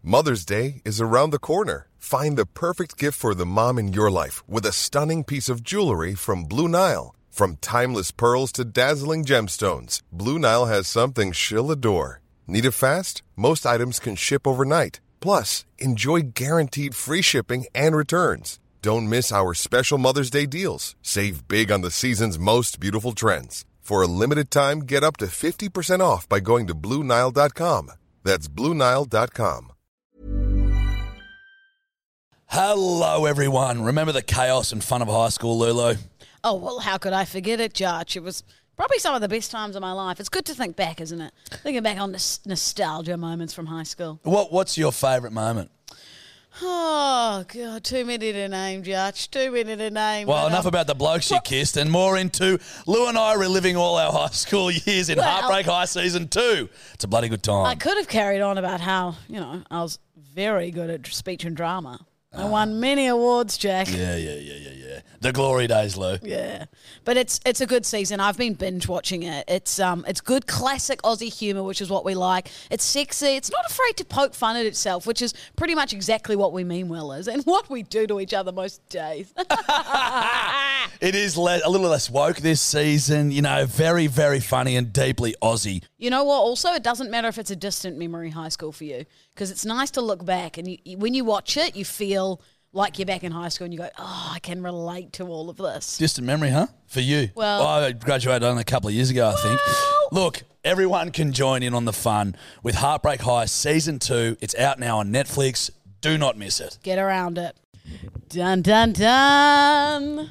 Mother's Day is around the corner. Find the perfect gift for the mom in your life with a stunning piece of jewelry from Blue Nile. From timeless pearls to dazzling gemstones, Blue Nile has something she'll adore. Need it fast? Most items can ship overnight. Plus, enjoy guaranteed free shipping and returns. Don't miss our special Mother's Day deals. Save big on the season's most beautiful trends. For a limited time, get up to 50% off by going to BlueNile.com. That's BlueNile.com. Hello, everyone. Remember the chaos and fun of high school, Lulu? Oh, well, how could I forget it, Jarch? It was probably some of the best times of my life. It's good to think back, isn't it? Thinking back on nostalgia moments from high school. What's your favourite moment? Oh, God, too many to name, Jarch. Too many to name. Well, enough about the blokes you kissed and more into Lou and I reliving all our high school years in Heartbreak High Season 2. It's a bloody good time. I could have carried on about how, I was very good at speech and drama. I won many awards, Jack. Yeah. The glory days, Lou. Yeah. But it's a good season. I've been binge watching it. It's good classic Aussie humour, which is what we like. It's sexy. It's not afraid to poke fun at itself, which is pretty much exactly what we mean well is and what we do to each other most days. It is a little less woke this season, very, very funny and deeply Aussie. You know what? Also, it doesn't matter if it's a distant memory high school for you because it's nice to look back and when you watch it, you feel like you're back in high school and you go, oh, I can relate to all of this. Distant memory, huh? For you? Well, I graduated only a couple of years ago, I think. Look, everyone can join in on the fun with Heartbreak High Season 2. It's out now on Netflix. Do not miss it. Get around it. Dun, dun, dun.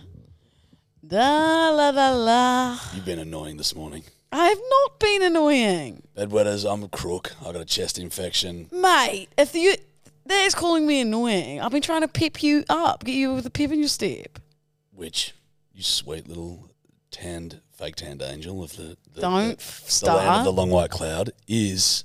Da, la, la, la. You've been annoying this morning. I have not been annoying. Bedwetters, I'm a crook. I got a chest infection. Mate, there's calling me annoying. I've been trying to pep you up, get you with a pep in your step. Which, you sweet little fake tanned angel of the Don't start. The land of the long white cloud is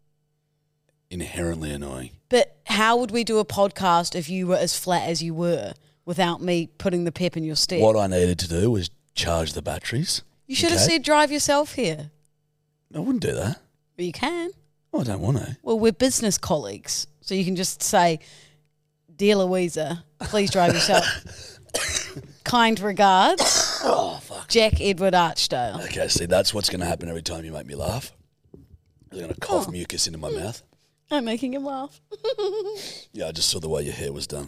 inherently annoying. But how would we do a podcast if you were as flat as you were without me putting the pep in your step? What I needed to do was charge the batteries. You should have said drive yourself here. I wouldn't do that. But you can. Oh, I don't want to. Well, we're business colleagues. So you can just say, Dear Louisa, please drive yourself. Kind regards, Jack Edward Archdale. Okay, see, that's what's going to happen every time you make me laugh. I'm going to cough mucus into my mouth. I'm making him laugh. Yeah, I just saw the way your hair was done.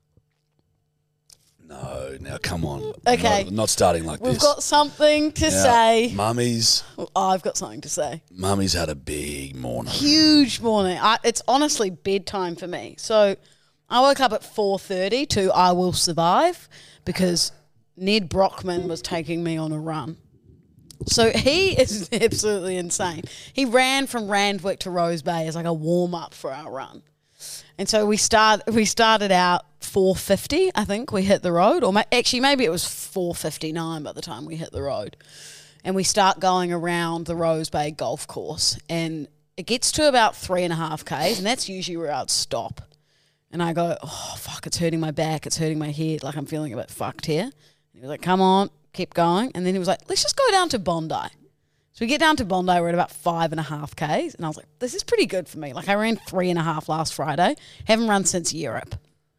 No, now come on. Okay. Not starting like this. We've got something to say. Mummy's. Well, I've got something to say. Mummy's had a big morning. Huge morning. It's honestly bedtime for me. So I woke up at 4:30 to I Will Survive because Ned Brockman was taking me on a run. So he is absolutely insane. He ran from Randwick to Rose Bay as like a warm-up for our run. And so we started out 4:50, I think, we hit the road. Or actually, maybe it was 4:59 by the time we hit the road. And we start going around the Rose Bay golf course. And it gets to about 3.5 Ks, and that's usually where I'd stop. And I go, oh, fuck, it's hurting my back, it's hurting my head, like I'm feeling a bit fucked here. And he was like, come on, keep going. And then he was like, let's just go down to Bondi. So we get down to Bondi, we're at about 5.5 Ks, and I was like, this is pretty good for me. Like I ran 3.5 last Friday, haven't run since Europe.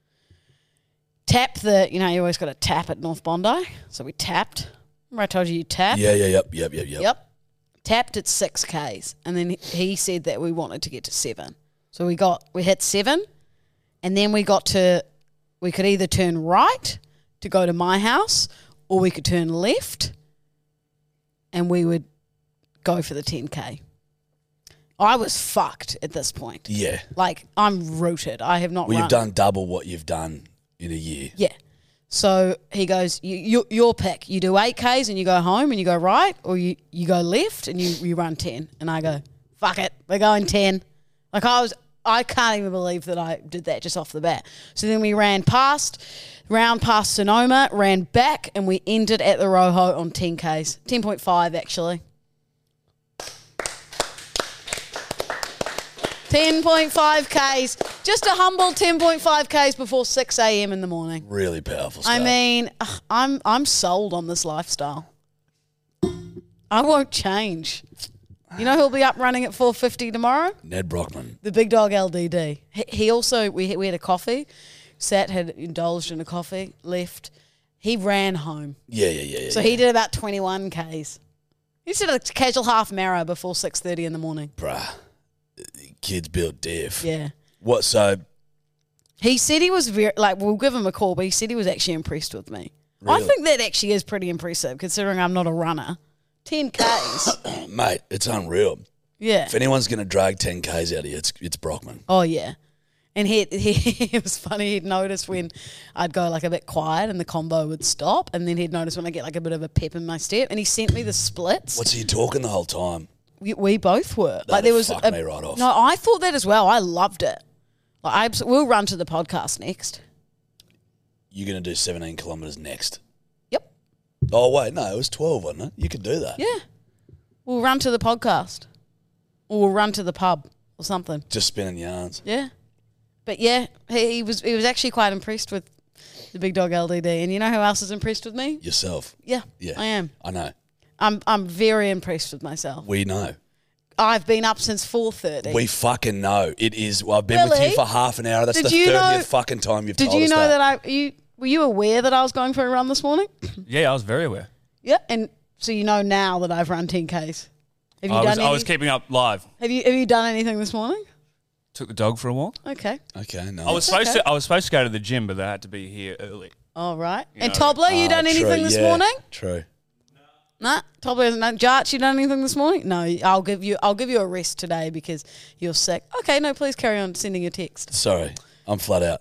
Tap you always got to tap at North Bondi. So we tapped. Remember I told you tap? Yeah, yep. Tapped at 6 Ks, and then he said that we wanted to get to 7. So we hit 7, and then we could either turn right to go to my house, or we could turn left, and we would go for the 10K. I was fucked at this point. Yeah. Like, I'm rooted. I have not run. You've done double what you've done in a year. Yeah. So he goes, your pick. You do 8Ks and you go home and you go right, or you go left and you run 10. And I go, fuck it, we're going 10. Like I can't even believe that I did that just off the bat. So then we ran past Sonoma, ran back, and we ended at the Rojo on 10Ks. 10.5 actually. 10.5 Ks. Just a humble 10.5 Ks before 6 a.m. in the morning. Really powerful stuff. I mean, I'm sold on this lifestyle. I won't change. You know who'll be up running at 4:50 tomorrow? Ned Brockman. The big dog LDD. He also, we had a coffee. Sat, had indulged in a coffee, left. He ran home. Yeah. So he did about 21 Ks. He did a casual half marathon before 6:30 in the morning. Bruh. Kid's built diff. Yeah. What, so... He said he was very, we'll give him a call, but he said he was actually impressed with me. Really? I think that actually is pretty impressive considering I'm not a runner. 10 Ks. Mate, it's unreal. Yeah. If anyone's going to drag 10 Ks out of you, it's Brockman. Oh, yeah. And he it was funny, he'd noticed when I'd go a bit quiet and the combo would stop, and then he'd notice when I get a bit of a pep in my step, and he sent me the splits. What's he talking the whole time? We both were. That'd fuck me right off. No, I thought that as well. I loved it. We'll run to the podcast next. You're going to do 17 kilometres next. Yep. Oh, wait, no, it was 12, wasn't it? You could do that. Yeah. We'll run to the podcast. Or we'll run to the pub or something. Just spinning yarns. Yeah. But yeah, he was actually quite impressed with the big dog LDD. And you know who else is impressed with me? Yourself. Yeah. Yeah. I am. I know. I'm very impressed with myself. We know. I've been up since 4:30. We fucking know. It is. Well, I've been with you for half an hour. That's the 30th fucking time you've told us that. Did you know that were you aware that I was going for a run this morning? Yeah, I was very aware. Yeah, and so you know now that I've run 10 Ks. Have you I was keeping up live. Have you done anything this morning? Took the dog for a walk. Okay. Okay, no. I was supposed to go to the gym, but I had to be here early. All right. And know. Tobler, you done anything this morning? True. Nah, Tobler hasn't done. Jarch, you done anything this morning? No, I'll give you a rest today because you're sick. Okay, no, please carry on sending your text. Sorry, I'm flat out.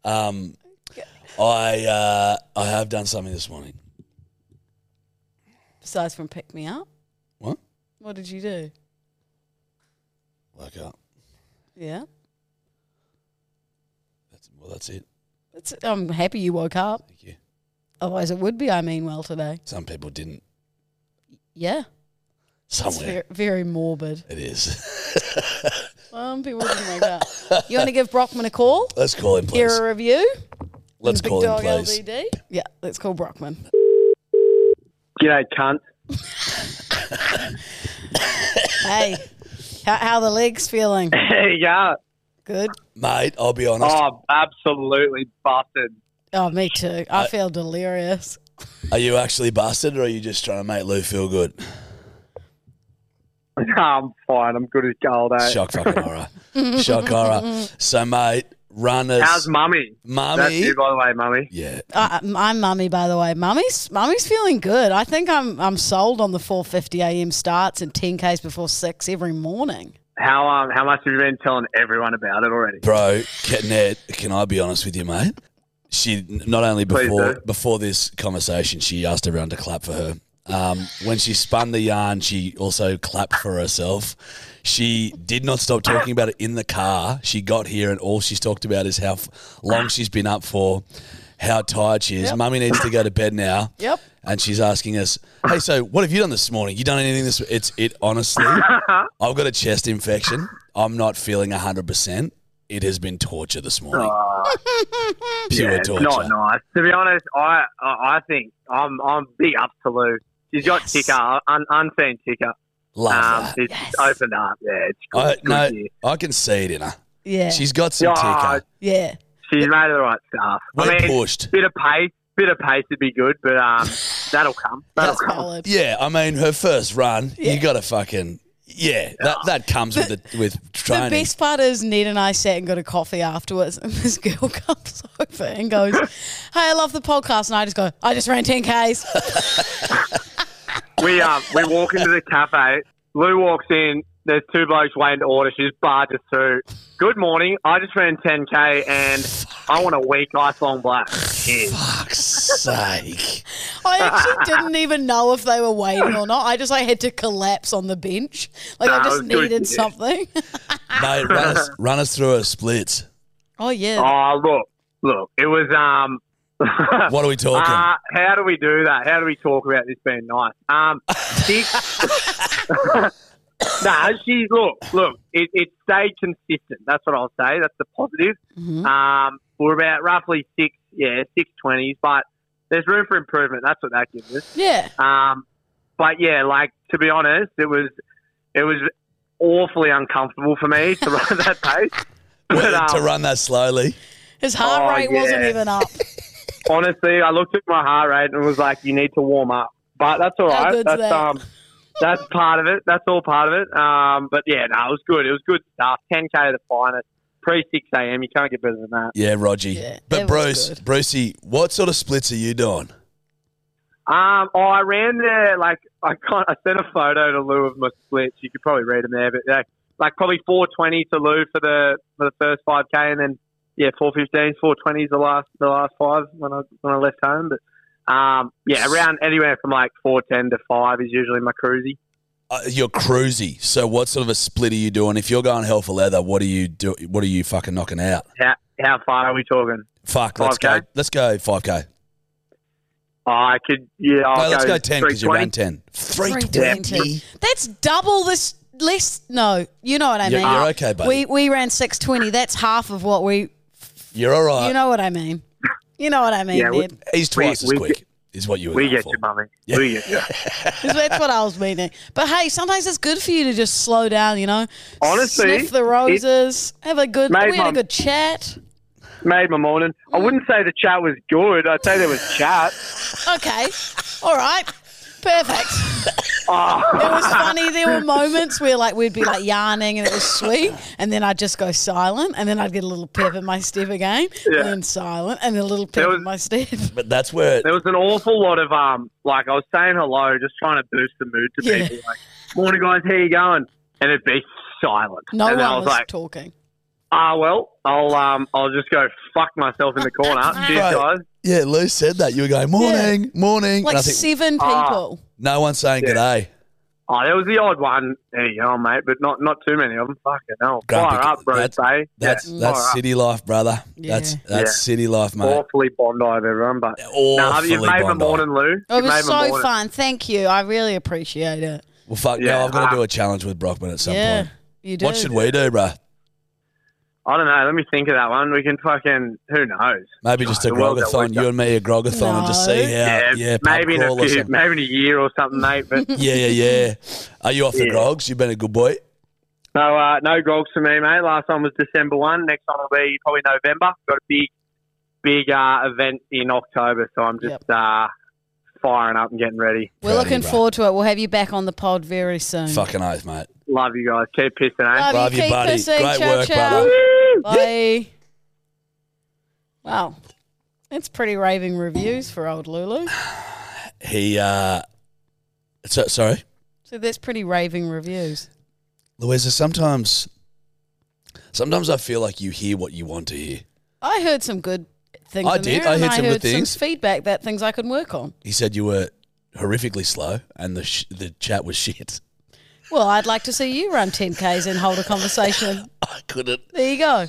I have done something this morning. Besides from pick me up. What? What did you do? Woke up. Yeah. That's it. I'm happy you woke up. Thank you. Otherwise, it would be I mean well today. Some people didn't. Yeah. Somewhere. It's very morbid. It is. Some people didn't wake up. You want to give Brockman a call? Let's call him, please. Hear a review? Let's call him, Big Dog please. LDD? Yeah, let's call Brockman. G'day, cunt. Hey, how the legs feeling? There you go. Good? Mate, I'll be honest. Oh, absolutely busted. Oh, me too. I feel delirious. Are you actually busted or are you just trying to make Lou feel good? No, I'm fine. I'm good as gold, eh? Shock fucking horror. Shock horror. So, mate, runners. How's Mummy? Mummy? That's you, by the way, Mummy. Yeah. I'm Mummy, by the way. Mummy's feeling good. I think I'm sold on the 4:50 a.m. starts and 10 Ks before 6 every morning. How much have you been telling everyone about it already? Bro, Ned, can I be honest with you, mate? She not only before this conversation, she asked everyone to clap for her. When she spun the yarn, she also clapped for herself. She did not stop talking about it in the car. She got here and all she's talked about is how long she's been up for, how tired she is. Yep. Mummy needs to go to bed now. Yep. And she's asking us, hey, so what have you done this morning? You done anything this? Honestly, I've got a chest infection. I'm not feeling 100%. It has been torture this morning. Pure torture. Not nice. To be honest, I think I'm big up to Lou. She's got ticker, unseen ticker. Love that. It's opened up. Yeah, it's good. No, Good year. I can see it in her. Yeah. She's got some ticker. Yeah. She's made the right stuff. We're pushed. Bit of pace would be good, but that'll come. That's valid. Yeah, I mean, her first run, Yeah. you got to fucking... Yeah, that comes with training. The best part is Ned and I sat and got a coffee afterwards, and this girl comes over and goes, "Hey, I love the podcast," and I just go, "I just ran 10 Ks." We walk into the cafe. Lou walks in. There's two blokes waiting to order. She just barges through. Good morning. I just ran 10K and I want a week ice-long black. Cheers. Fuck's sake. I actually didn't even know if they were waiting or not. I just had to collapse on the bench. I Nah, just it was good, needed yeah. something. Mate, run us through her splits. Oh yeah. Oh, look. It was What are we talking? how do we do that? How do we talk about this being nice? She's look. It stayed consistent. That's what I'll say. That's the positive. Mm-hmm. We're about roughly 6:20s, but there's room for improvement. That's what that gives us. Yeah. But yeah, like to be honest, it was It was awfully uncomfortable for me to run that pace. But, to run that slowly. His heart rate wasn't even up. Honestly, I looked at my heart rate and was like, you need to warm up. But that's all How right. good's that? That's part of it. That's all part of it. But yeah, no, it was good. It was good stuff. 10K at the finest. Pre 6 a.m. You can't get better than that. Yeah, Rogie. Yeah, but it was good. Brucey, what sort of splits are you doing? I ran there, like, I sent a photo to Lou of my splits. You could probably read them there, but like probably 420 to Lou for the first 5K, and then 415s, 420s the last 5 when I left home. But around anywhere from like 410 to 5 is usually my cruisy. You're cruisy. So what sort of a split are you doing? If you're going hell for leather, what do you do? What are you fucking knocking out? How far are we talking? Fuck, let's 5K? go. Let's go 5K. I could, I'll let's go 10 because you ran 10. 320. That's double this less. No, you know what I mean. You're okay, buddy. We ran 620. That's half of what we. You're all right. You know what I mean. You know what I mean, Ned. He's twice as quick, is what you were We going get for. you, mummy. Yeah. We get you. That's what I was meaning. But hey, sometimes it's good for you to just slow down. You know, Honestly, sniff the roses, have a good. Made We had my- a good chat. Made my morning. I wouldn't say the chat was good. I'd say there was chat. Okay, all right, perfect. Oh. It was funny. There were moments where we'd be yarning and it was sweet, and then I'd just go silent, and then I'd get a little pep in my step again, Yeah. and then silent, and a little pep in my step. But that's where There was an awful lot of I was saying hello, just trying to boost the mood to Yeah. people. Like, morning guys, how you going? And it'd be silent. No and then I one was was like, talking. well, I'll just go fuck myself in the corner. Cheers, Right. guys. Yeah, Lou said that. You were going, morning, morning. Like and I think 7 people. no one's saying g'day. Oh, there was the odd one. There you go, mate, but not too many of them. Fucking hell. Grumpy. Fire up, bro. That's fire up. city life, brother. Yeah. That's Yeah. city life, mate. Awfully Bondi of everyone, but Awfully you've made my Bondi. morning, Lou. It You've was made my so morning. fun. Thank you. I really appreciate it. Well, fuck, Yeah, now I've got to do a challenge with Brockman at some Yeah, point. you do. What should we do, bro? I don't know. Let me think of that one. We can fucking, who knows? Maybe just a The world that grogathon. we've You and me a grogathon and just see how. Yeah, pub maybe in crawl or something. maybe in a year or something, mate. But Yeah. Are you off the Yeah. grogs? You've been a good boy. no grogs for me, mate. Last one was December 1. Next one will be probably November. Got a big event in October, so I'm just firing up and getting ready. We're Proud of looking you, bro. forward to it. We'll have you back on the pod very soon. Fucking oath, mate. Love you guys. Keep pissing, eh? Love, Love you, keep buddy. pissing. Great Ciao, work, ciao. brother. Bye. Wow. That's pretty raving reviews for old Lulu. He, sorry? So that's pretty raving reviews. Louisa, sometimes I feel like you hear what you want to hear. I heard some good things I in did. there, I and heard some good some things. feedback, that things I could work on. He said you were horrifically slow and the chat was shit. Well, I'd like to see you run 10Ks and hold a conversation. I couldn't. There you go.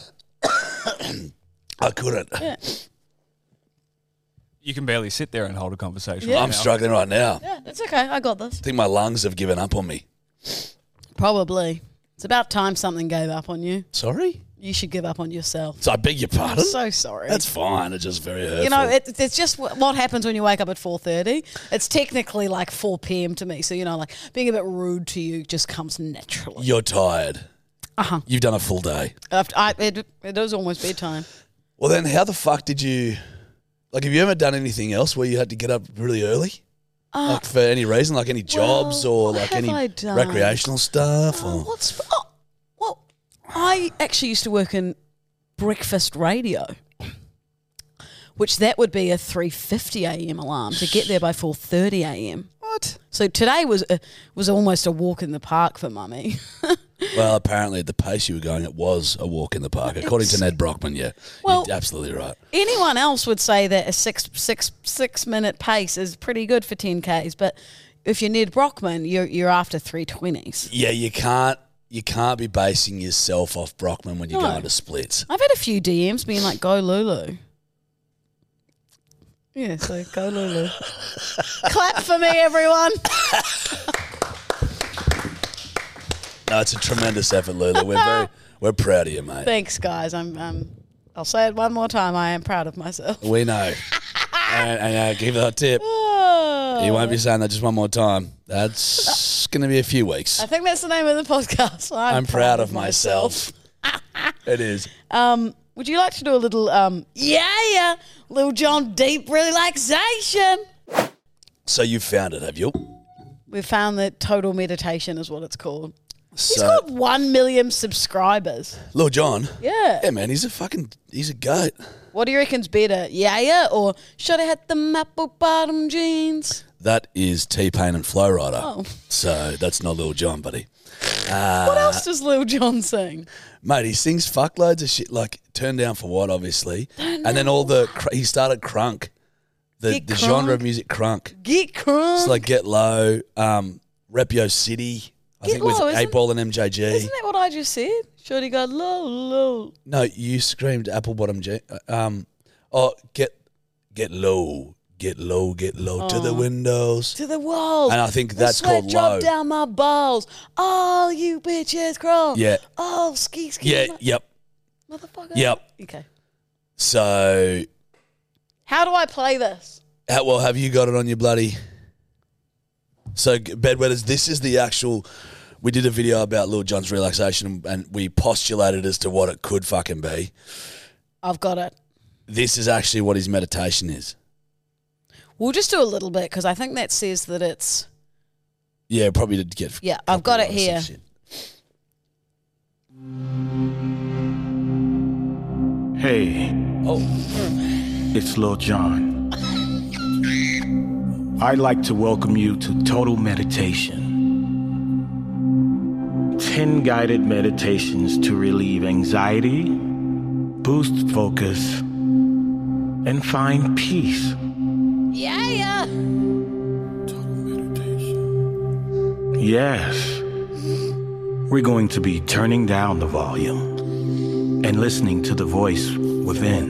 I couldn't. Yeah. You can barely sit there and hold a conversation. Yeah. right I'm now. struggling right now. Yeah, that's okay. I got this. I think my lungs have given up on me. Probably. It's about time something gave up on you. Sorry? You should give up on yourself. So I beg your I'm pardon? so sorry. That's fine. It's just very hurtful. You know, it's just what happens when you wake up at 4:30. It's technically like 4 p.m. to me. So, being a bit rude to you just comes naturally. You're tired. Uh-huh. You've done a full day. It was almost bedtime. Well, then how the fuck did you... Like, have you ever done anything else where you had to get up really early? Like, for any reason? Like, any jobs or, what like, have any I done? recreational stuff? Or... Well, I actually used to work in breakfast radio, which that would be a 3:50 a.m. alarm to get there by 4:30 a.m. What? So today was almost a walk in the park for Mummy. Well, apparently at the pace you were going, it was a walk in the park. According to Ned Brockman, yeah. Well- You're absolutely right. Anyone else would say that a six minute pace is pretty good for 10Ks, but if you're Ned Brockman, you're after 3:20s. Yeah, you can't be basing yourself off Brockman when you're No. going to splits. I've had a few DMs being like, "Go Lulu." Yeah, so go Lulu. Clap for me, everyone. No, it's a tremendous effort, Lulu. We're proud of you, mate. Thanks, guys. I'll say it one more time. I am proud of myself. We know. and give that tip. You won't be saying that just one more time. That's It's going to be a few weeks. I think that's the name of the podcast. I'm proud of myself. It is. Would you like to do a little, Lil Jon deep relaxation? So you found it, have you? We found that total meditation is what it's called. He's So, got 1 million subscribers. Lil Jon. Yeah. Yeah, man, he's a goat. What do you reckon's better? Or should I have the apple bottom jeans? That is T-Pain and Flow Rider. Oh. So that's not Lil Jon, buddy. What else does Lil Jon sing? Mate, he sings fuckloads of shit, like Turn Down For What, obviously. And then all he started crunk. The Get genre of crunk. music crunk. Get crunk. It's like Get Low, Repio City, I Get think with Low, 8 Ball and MJG. Isn't that what I just said? Shorty got low. No, you screamed Apple Bottom G. Get low to the windows. To the walls. And I think The that's sweat called drop low. down my balls. Oh, you bitches crawl. Yeah. Oh, ski. Yeah, yep. Motherfucker. Yep. Okay. So, How do I play this? how well have you got it on your bloody... So, Bedwetters, this is the actual... We did a video about Lil Jon's relaxation and we postulated as to what it could fucking be. I've got it. This is actually what his meditation is. We'll just do a little bit because I think that says that it's... Yeah, probably did get... Yeah, I've got it copyright or some here. shit. Hey, Oh, it's Lil Jon. I'd like to welcome you to Total Meditation. 10 guided meditations to relieve anxiety, boost focus, and find peace. Yeah. Yes, we're going to be turning down the volume and listening to the voice within.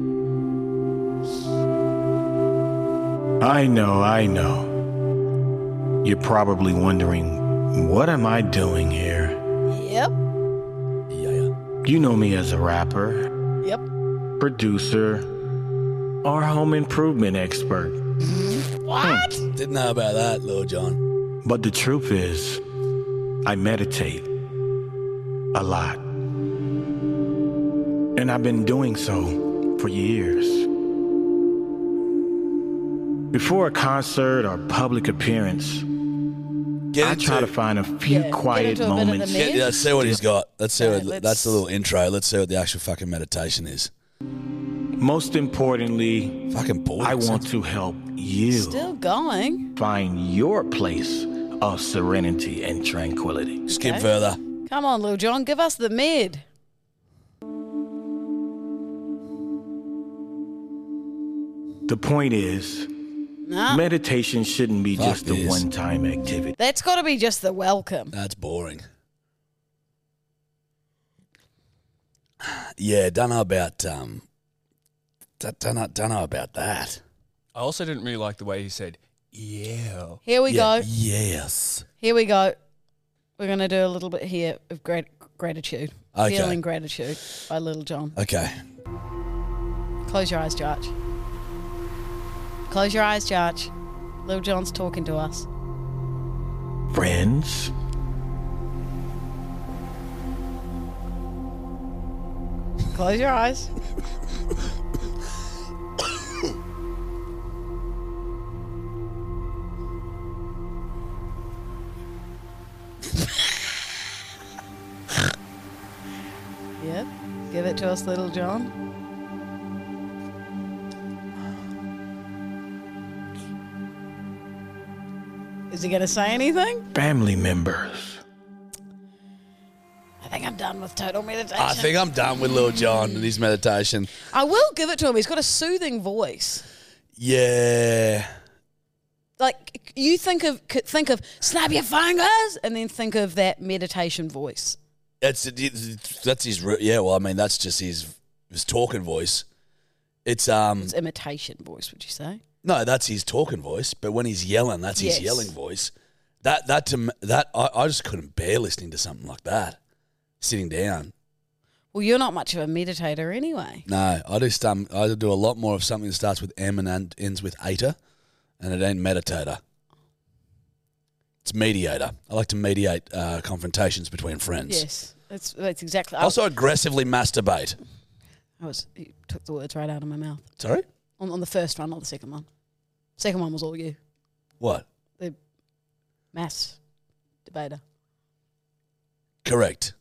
I know. You're probably wondering, what am I doing here? Yep. yeah. You know me as a rapper, Yep. producer, or home improvement expert. What? Didn't know about that, Lil Jon. But the truth is, I meditate a lot. And I've been doing so for years. Before a concert or public appearance, I try to find a few get quiet into a bit of the moments. mix. Let's see what he's got. Let's see Okay, what, that's the little intro. Let's see what the actual fucking meditation is. Most importantly, Fucking boring. I want to help you Still going. find your place of serenity and tranquility. Skip Okay. further. Come on, Lil Jon, give us the mid. The point is, Nah. meditation shouldn't be Fuck just a this. one-time activity. That's got to be just the welcome. That's boring. Yeah, don't know about don't know about that. I also didn't really like the way he said, yeah. Here we Yeah, go. Yes. Here we go. We're going to do a little bit here of gratitude. Okay. Feeling gratitude by Lil Jon. Okay. Close your eyes, Josh. Close your eyes, Josh. Lil Jon's talking to us. Friends, Close your eyes. Yep. Give it to us, Little Jon. Is he going to say anything? family members, I think I'm done with total meditation. I think I'm done with Lil Jon and his meditation. I will give it to him. He's got a soothing voice. Yeah. Like you think of snap your fingers, and then think of that meditation voice. That's his yeah, well I mean that's just his talking voice. It's It's imitation voice, would you say? no, that's his talking voice, but when he's yelling, that's his Yes. yelling voice. I just couldn't bear listening to something like that. Sitting down. Well, you're not much of a meditator anyway. No, I do a lot more of something that starts with M and ends with ater, and it ain't meditator. It's mediator. I like to mediate confrontations between friends. Yes, that's exactly. Also aggressively masturbate. You took the words right out of my mouth. Sorry? On the first one, not the second one. Second one was all you. What? The mass debater. Correct.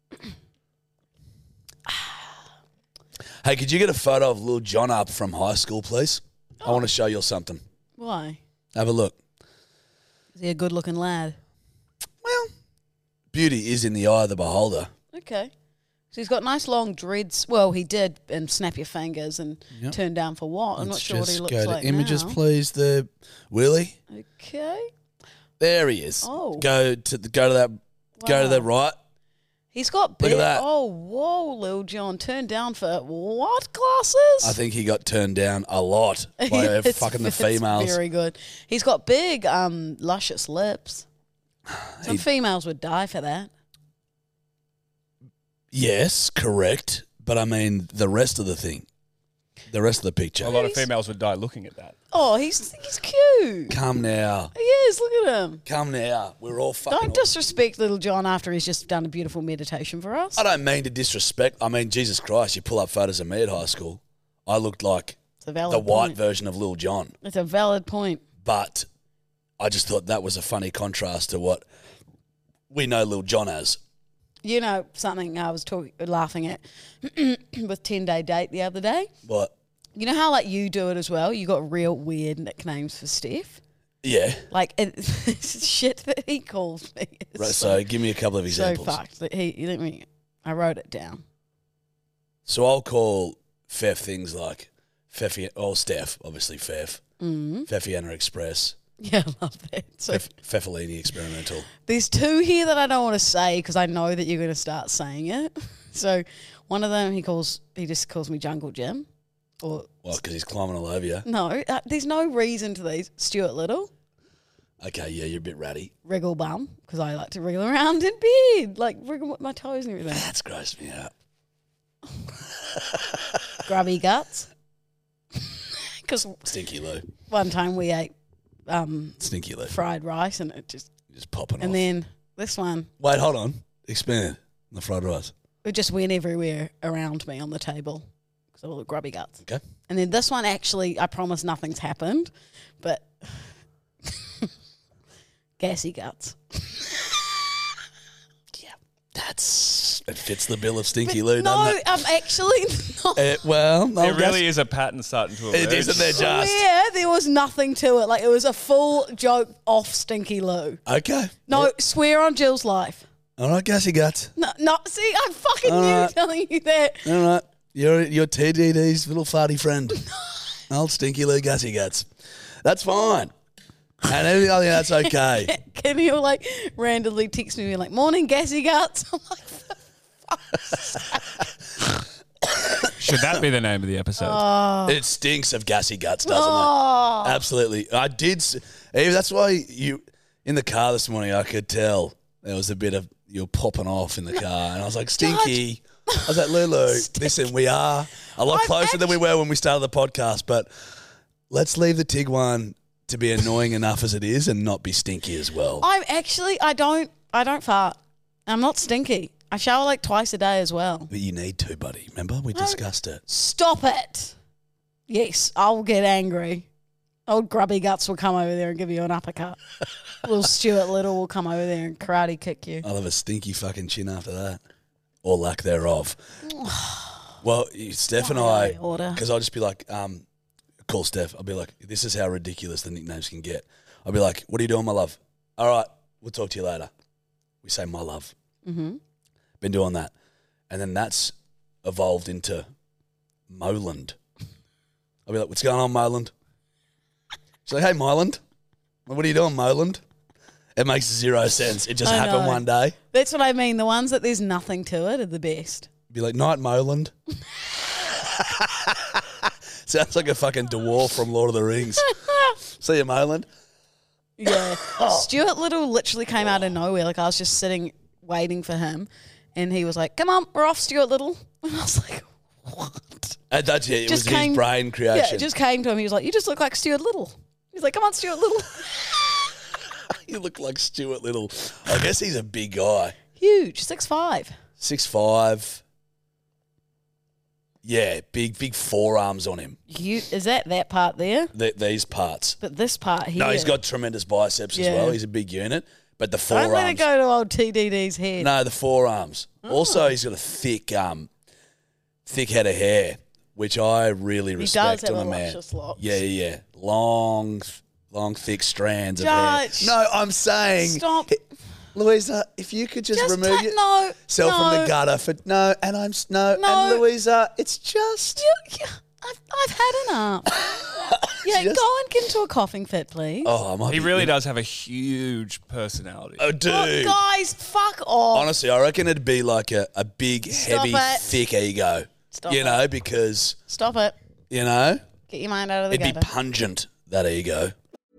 Hey, could you get a photo of Lil Jon up from high school, please? I want to show you something. Why? Have a look. Is he a good-looking lad? Well, beauty is in the eye of the beholder. Okay. So he's got nice long dreads. Well, he did, and snap your fingers and turn down for what? I'm not sure what he looks like images, now. please. The Willie. Okay. There he is. Oh. Go to the right. He's got Look big. at that. Oh, whoa, Lil Jon. Turned down for what glasses? I think he got turned down a lot by fucking the females. It's very good. He's got big, luscious lips. Some females would die for that. Yes, correct. But I mean, the rest of the thing. The rest of the picture. A lot of females would die looking at that. Oh, he's cute. Come now. He is. Look at him. Come now. We're all fucking... Don't disrespect Little John after he's just done a beautiful meditation for us. I don't mean to disrespect. I mean, Jesus Christ, you pull up photos of me at high school. I looked like the white version of Lil Jon. It's a valid point. But I just thought that was a funny contrast to what we know Lil Jon as. You know something I was laughing at with 10-Day Date the other day? What? You know how, like, you do it as well? You got real weird nicknames for Steph? Yeah. Like, it's shit that he calls me. Right, so give me a couple of examples. So fucked. I wrote it down. So I'll call Fef things like Steph, obviously Fef. Fefiana Express. Yeah, I love that. So Fefellini Experimental. there's two here that I don't want to say because I know that you're going to start saying it. So one of them, he just calls me Jungle Jim. Or Well, because he's climbing all over you. no, there's no reason to these. Stuart Little, Okay, yeah, you're a bit ratty. wriggle bum because I like to wriggle around in bed, like wriggle my toes and everything. That's grossed me out. Grubby guts, because Stinky Lou. one time we ate Stinky Lou. fried rice and it just Popping off. and then this one Wait, hold on. Expand the fried rice. it just went everywhere around me on the table because of all the grubby guts. Okay. And then this one, actually, I promise nothing's happened, but gassy guts. Yeah. It fits the bill of Stinky Lou, No, doesn't it? I'm actually not. There really is a pattern starting to emerge. It isn't there just. Yeah, there was nothing to it. Like, it was a full joke off Stinky Lou. Okay. No, swear on Jill's life. All right, gassy guts. No, see, I fucking All knew right. telling you that. All right. You're TDD's little farty friend. Old Stinky Lou gassy guts. That's fine. And I think that's okay. Can you, like, randomly text me like, morning, gassy guts? I'm like, Should that be the name of the episode? It stinks of gassy guts, doesn't oh. it? Absolutely. I did. That's why in the car this morning, I could tell there was a bit of you were popping off in the car. And I was like, Stinky. I was like, Lulu, listen, we are a lot closer than we were when we started the podcast, but let's leave the Tig one to be annoying enough as it is and not be stinky as well. I don't fart. I'm not stinky. I shower like twice a day as well. But you need to, buddy. Remember? We discussed it. Stop it. Yes, I'll get angry. Old grubby guts will come over there and give you an uppercut. Little Stuart Little will come over there and karate kick you. I'll have a stinky fucking chin after that. Or lack thereof. Well, Steph and I, because I'll just be like, call Steph. I'll be like, this is how ridiculous the nicknames can get. I'll be like, what are you doing, my love? All right, we'll talk to you later. We say, my love. Mm-hmm. Been doing that. And then that's evolved into Moland. I'll be like, what's going on, Moland? She's like, hey, Moland. What are you doing, Moland? It makes zero sense. It just happened one day. That's what I mean. The ones that there's nothing to it are the best. Be like, night, Moland. Sounds like a fucking dwarf from Lord of the Rings. See you, Moland. Yeah. Stuart Little literally came out of nowhere. Like, I was just sitting waiting for him, and he was like, come on, we're off, Stuart Little. And I was like, what? It was his brain creation. Yeah, it just came to him. He was like, you just look like Stuart Little. He's like, come on, Stuart Little. You look like Stuart Little. I guess he's a big guy. Huge, 6'5". 6'5". Yeah, big forearms on him. Is that part there? These parts. But this part here. No, he's got tremendous biceps as well. He's a big unit. But the forearms. Don't let it go to old TDD's head. No, the forearms. Oh. Also, he's got a thick head of hair, which I really respect does have on a a man. luscious locks. Yeah. Long, thick strands of hair. Judge. No, I'm saying. Stop. Louisa, if you could just remove yourself from the gutter for and Louisa, it's just I've had enough. Yeah, go and get into a coughing fit, please. He really does have a huge personality. Oh, dude. Oh, guys, fuck off. Honestly, I reckon it'd be like a big, heavy, thick ego. Stop it. Because Stop it. Get your mind out of the it'd gutter. be pungent, that ego.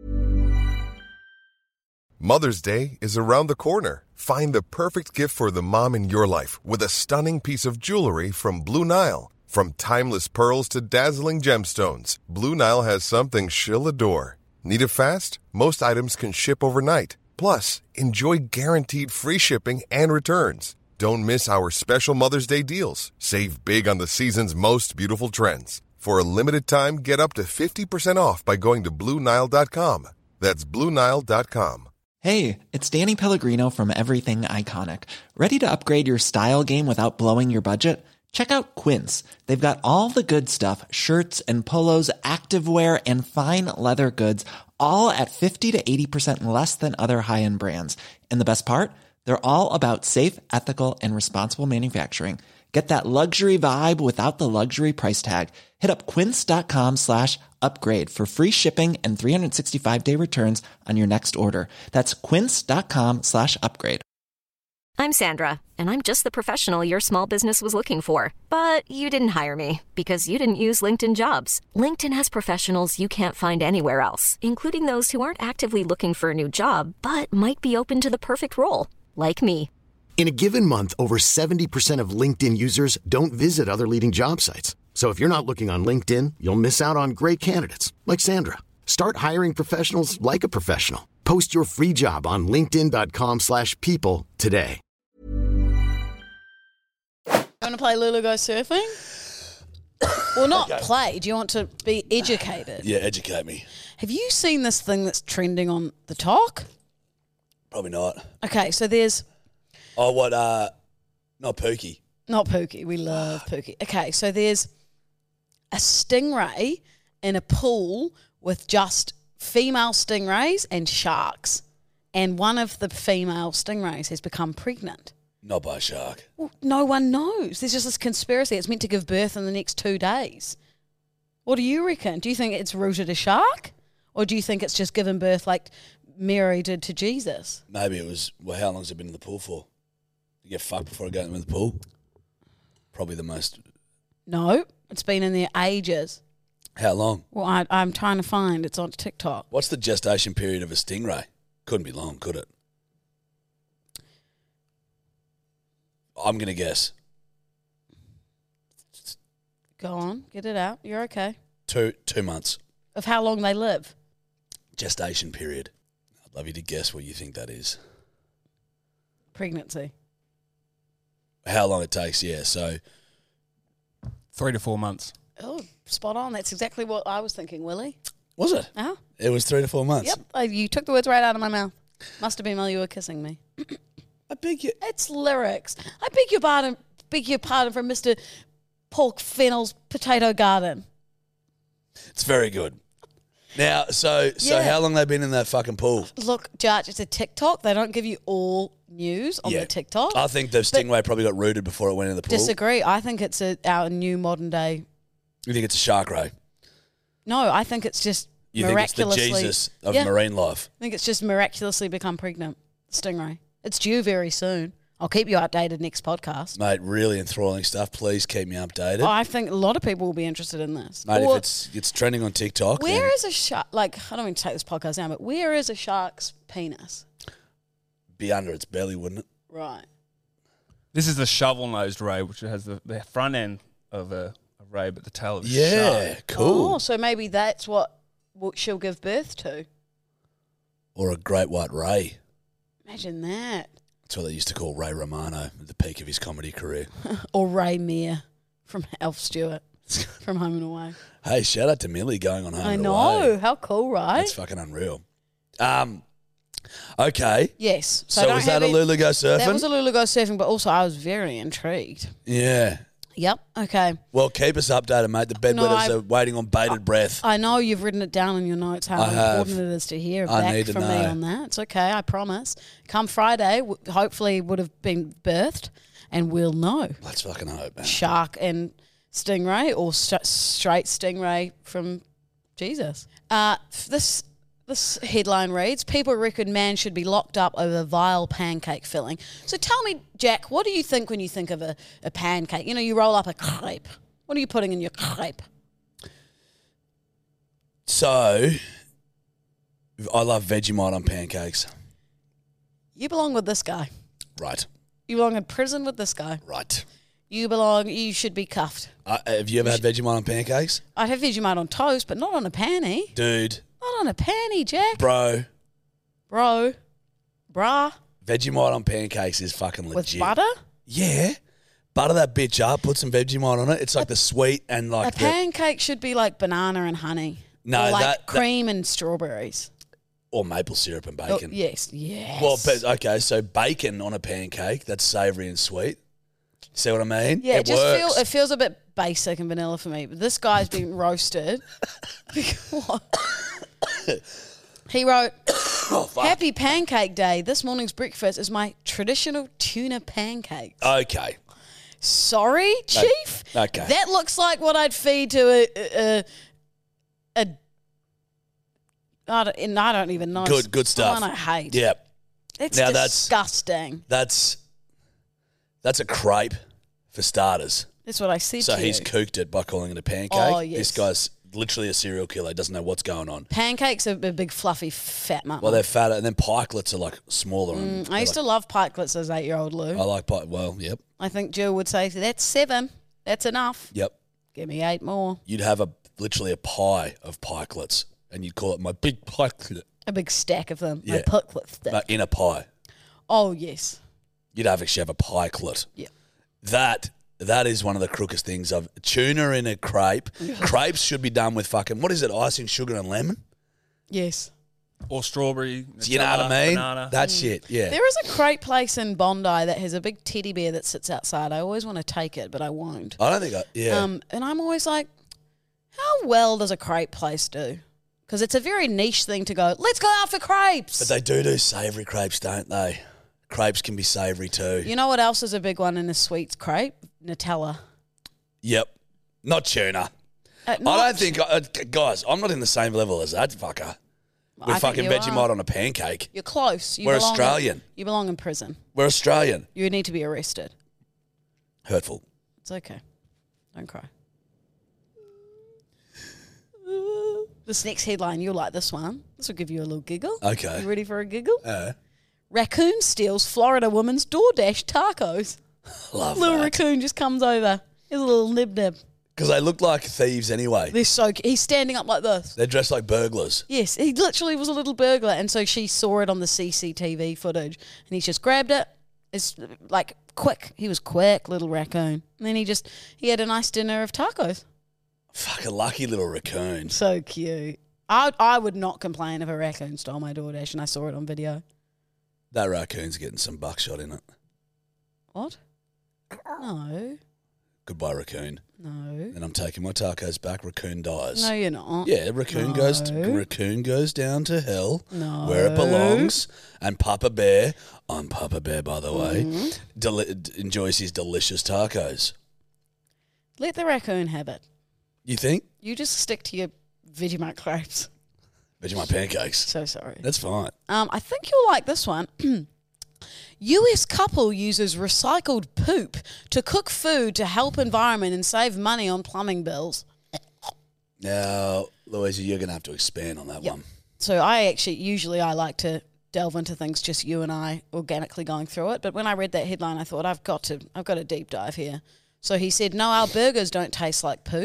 Mother's Day is around the corner. Find the perfect gift for the mom in your life with a stunning piece of jewelry from Blue Nile. From timeless pearls to dazzling gemstones, Blue Nile has something she'll adore. Need it fast? Most items can ship overnight. Plus, enjoy guaranteed free shipping and returns. Don't miss our special Mother's Day deals. Save big on the season's most beautiful trends. For a limited time, get up to 50% off by going to BlueNile.com. That's BlueNile.com. Hey, it's Danny Pellegrino from Everything Iconic. Ready to upgrade your style game without blowing your budget? Check out Quince. They've got all the good stuff, shirts and polos, activewear, and fine leather goods, all at 50 to 80% less than other high-end brands. And the best part? They're all about safe, ethical, and responsible manufacturing. Get that luxury vibe without the luxury price tag. Hit up quince.com/upgrade for free shipping and 365-day returns on your next order. That's quince.com/upgrade. I'm Sandra, and I'm just the professional your small business was looking for. But you didn't hire me because you didn't use LinkedIn Jobs. LinkedIn has professionals you can't find anywhere else, including those who aren't actively looking for a new job, but might be open to the perfect role, like me. In a given month, over 70% of LinkedIn users don't visit other leading job sites. So if you're not looking on LinkedIn, you'll miss out on great candidates like Sandra. Start hiring professionals like a professional. Post your free job on linkedin.com/people today. You want to play Lulu Go Surfing? Well, not play. Do you want to be educated? Yeah, educate me. Have you seen this thing that's trending on the talk? Probably not. Okay, so there's... Oh, what? Not Pookie. Not Pookie. We love Pookie. Okay, so there's a stingray in a pool with just female stingrays and sharks. And one of the female stingrays has become pregnant. Not by a shark. Well, no one knows. There's just this conspiracy. It's meant to give birth in the next 2 days. What do you reckon? Do you think it's rooted a shark? Or do you think it's just given birth like Mary did to Jesus? Maybe it was, how long's it been in the pool for? You get fucked before I go in the pool? Probably the most... No, it's been in there ages. How long? Well, I'm trying to find. It's on TikTok. What's the gestation period of a stingray? Couldn't be long, could it? I'm going to guess. Go on, get it out. You're okay. 2 months. Of how long they live? Gestation period. I'd love you to guess what you think that is. Pregnancy. How long it takes, yeah. So 3 to 4 months. Oh, spot on. That's exactly what I was thinking, Willie. Was it? Uh-huh. It was 3 to 4 months. Yep. You took the words right out of my mouth. Must have been while you were kissing me. I beg you. It's lyrics. I beg your pardon. Beg your pardon from Mr. Paul Fennell's potato garden. It's very good. Now, so how long they been in that fucking pool? Look, Judge, it's a TikTok. They don't give you all news on the TikTok. I think the stingray probably got rooted before it went in the pool. Disagree. I think it's our new modern day. You think it's a shark ray? No, I think it's just you miraculously. You think it's the Jesus of marine life? I think it's just miraculously become pregnant. Stingray. It's due very soon. I'll keep you updated next podcast. Mate, really enthralling stuff. Please keep me updated. I think a lot of people will be interested in this. Mate, if it's trending on TikTok. Where is a shark? Like, I don't mean to take this podcast down, but where is a shark's penis? Be under its belly, wouldn't it? Right. This is the shovel-nosed ray, which has the front end of a ray, but the tail of a Yeah, shark. cool. Oh, so maybe that's what she'll give birth to. Or a great white Ray. Imagine that. That's what they used to call Ray Romano at the peak of his comedy career. Or Ray Meir from Alf Stewart from Home and Away. Hey, shout out to Millie going on Home I and know. Away. How cool, right? That's fucking unreal. Okay. Yes. So was that a Lulu Go Surfing? That was a Lulu Go Surfing, but also I was very intrigued. Yeah. Yep. Okay. Well, keep us updated, mate. The bedwetters are waiting on bated breath. I know you've written it down in your notes how important it is to hear back from me on that. It's okay. I promise. Come Friday, hopefully would have been birthed, and we'll know. Let's fucking hope, man. Shark and stingray, or straight stingray from Jesus. This headline reads, people reckon man should be locked up over vile pancake filling. So tell me, Jack, what do you think when you think of a pancake? You know, you roll up a crepe. What are you putting in your crepe? So, I love Vegemite on pancakes. You belong with this guy. Right. You belong in prison with this guy. Right. You should be cuffed. Have you ever had Vegemite on pancakes? I'd have Vegemite on toast, but not on a panny. Dude. Not on a panny, Jack. Bro. Brah. Vegemite on pancakes is fucking legit. With butter? Yeah. Butter that bitch up, put some Vegemite on it. It's like the sweet and like a pancake should be like banana and honey. No, or like cream and strawberries. Or maple syrup and bacon. Oh, yes. Well, okay, so bacon on a pancake, that's savoury and sweet. See what I mean? Yeah, it feels a bit basic and vanilla for me. But this guy's been roasted. What? He wrote, Happy Pancake Day. This morning's breakfast is my traditional tuna pancake. Okay. Sorry, Chief? Okay. That looks like what I'd feed to I don't even know. Good stuff. One I hate. Yep. It's now disgusting. That's a crepe for starters. That's what I said So to you. he's cooked it by calling it a pancake. Oh, yes. This guy's literally a serial killer. He doesn't know what's going on. Pancakes are a big, fluffy, fat mutton. Well, they're fatter, and then pikelets are like smaller. I used to love pikelets as 8-year-old Lou. I like well, yep. I think Jill would say, that's 7. That's enough. Yep. Give me 8 more. You'd have literally a pie of pikelets, and you'd call it my big pikelet. A big stack of them. Yeah. A pikelet stack. But in a pie. Oh, yes. You'd actually have a pikelet. Yeah. That is one of the crookest things of tuna in a crepe. Crepes should be done with fucking, what is it, icing, sugar and lemon? Yes. Or strawberry. You know what I mean? Banana. That shit, yeah. There is a crepe place in Bondi that has a big teddy bear that sits outside. I always want to take it, but I won't. I don't think and I'm always like, how well does a crepe place do? Because it's a very niche thing to go, let's go out for crepes. But they do savoury crepes, don't they? Crepes can be savoury too. You know what else is a big one in a sweets crepe? Nutella. Yep. Not tuna. I don't think, guys, I'm not in the same level as that fucker. With fucking Vegemite on a pancake. You're close. We're Australian. You belong in prison. We're Australian. You need to be arrested. Hurtful. It's okay. Don't cry. This next headline, you'll like this one. This will give you a little giggle. Okay. You ready for a giggle? Raccoon steals Florida woman's DoorDash tacos. Love little that. raccoon just comes over. Here's a little nib. Because they look like thieves anyway. They're so he's standing up like this. They're dressed like burglars. Yes, he literally was a little burglar, and so she saw it on the CCTV footage, and he just grabbed it. It's like quick. He was quick, little raccoon. And then he had a nice dinner of tacos. Fucking lucky little raccoon. So cute. I would not complain if a raccoon stole my DoorDash and I saw it on video. That raccoon's getting some buckshot in it. What? No. Goodbye, raccoon. No. And I'm taking my tacos back. Raccoon dies. No, you're not. Yeah, raccoon goes down to hell, No. where it belongs. And Papa Bear, I'm Papa Bear by the way, enjoys his delicious tacos. Let the raccoon have it. You think? You just stick to your Vegemite crepes. Vegemite pancakes. So sorry. That's fine. I think you'll like this one. US couple uses recycled poop to cook food to help environment and save money on plumbing bills. Now, Louisa, you're going to have to expand on that one. So I like to delve into things just you and I organically going through it. But when I read that headline, I thought I've got a deep dive here. So he said, no, our burgers don't taste like poop.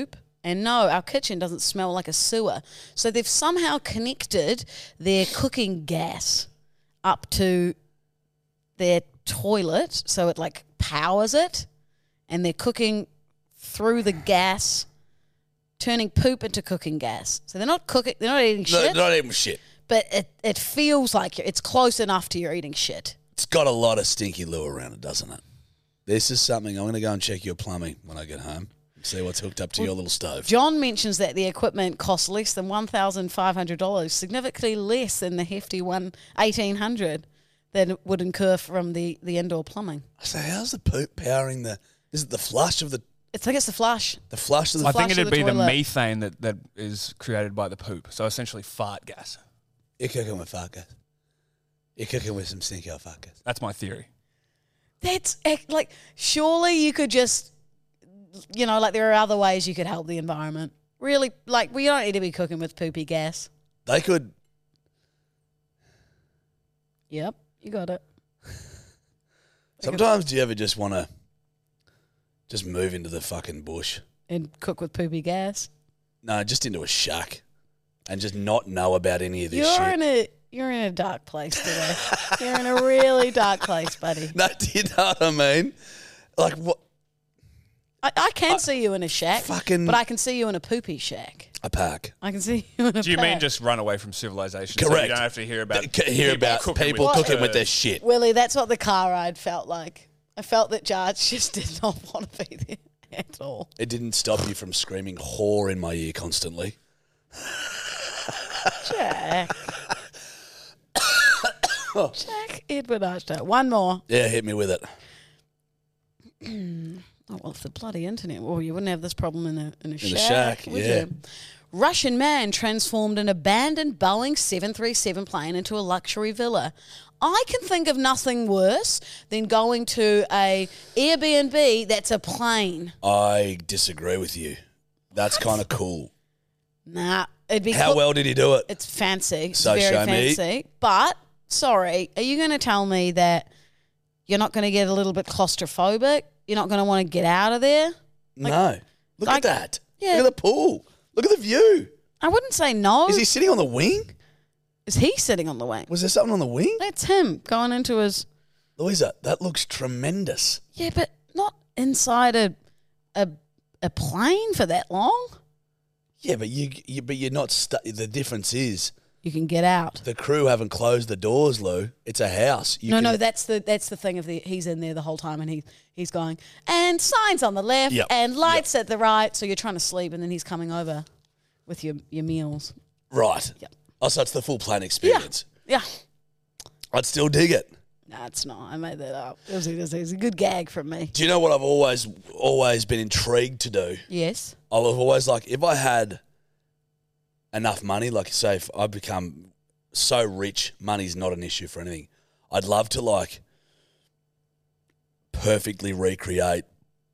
And no, our kitchen doesn't smell like a sewer. So they've somehow connected their cooking gas up to their toilet, so it like powers it, and they're cooking through the gas, turning poop into cooking gas. So they're not cooking, they're not eating shit. No, not even shit. But it feels like it's close enough to you're eating shit. It's got a lot of stinky loo around it, doesn't it? This is something, I'm going to go and check your plumbing when I get home. See what's hooked up to your little stove. John mentions that the equipment costs less than $1,500, significantly less than the hefty $1,800 that it would incur from the indoor plumbing. So how's the poop powering the... Is it the flush of the... I think it's the flush. The flush of the... I think it'd be the toilet. methane that is created by the poop. So essentially fart gas. You're cooking with fart gas. You're cooking with some stinky old fart gas. That's my theory. That's like, surely you could just, like there are other ways you could help the environment. Really, like we don't need to be cooking with poopy gas. They could... Yep, you got it. Sometimes do you ever just want to just move into the fucking bush? And cook with poopy gas? No, just into a shack and just not know about any of this shit. You're in a dark place today. You're in a really dark place, buddy. No, do you know what I mean? Like what? I can see you in a shack, but I can see you in a poopy shack. A pack. I can see you in a Do you pack. mean just run away from civilization? Correct. So you don't have to hear about people cooking with their shit. Willie, that's what the car ride felt like. I felt that Jarge just did not want to be there at all. It didn't stop you from screaming whore in my ear constantly. Jack. Jack Edward Archdeale. One more. Yeah, hit me with it. Oh, well, if the bloody internet, well, you wouldn't have this problem in a shack. In a shack, would yeah. you? Russian man transformed an abandoned Boeing 737 plane into a luxury villa. I can think of nothing worse than going to a Airbnb that's a plane. I disagree with you. That's kind of cool. Nah, it'd be How well did he do it? It's fancy. It's So very show me. fancy. But, sorry, are you going to tell me that you're not going to get a little bit claustrophobic? You're not going to want to get out of there? No. Look at that. Yeah. Look at the pool. Look at the view. I wouldn't say no. Is he sitting on the wing? Is he sitting on the wing? Was there something on the wing? That's him going into his... Louisa, that looks tremendous. Yeah, but not inside a plane for that long. Yeah, but you're not stuck. The difference is You can get out. the crew haven't closed the doors, Lou. It's a house. No, that's the thing of he's in there the whole time and he's going, and signs on the left Yep. and lights at the right, so you're trying to sleep and then he's coming over with your meals. Right. Yep. Oh, so it's the full plane experience. Yeah. I'd still dig it. No, it's not. I made that up. It was a good gag from me. Do you know what I've always been intrigued to do? Yes. I've always if I had enough money, like say if I become so rich, money's not an issue for anything. I'd love to perfectly recreate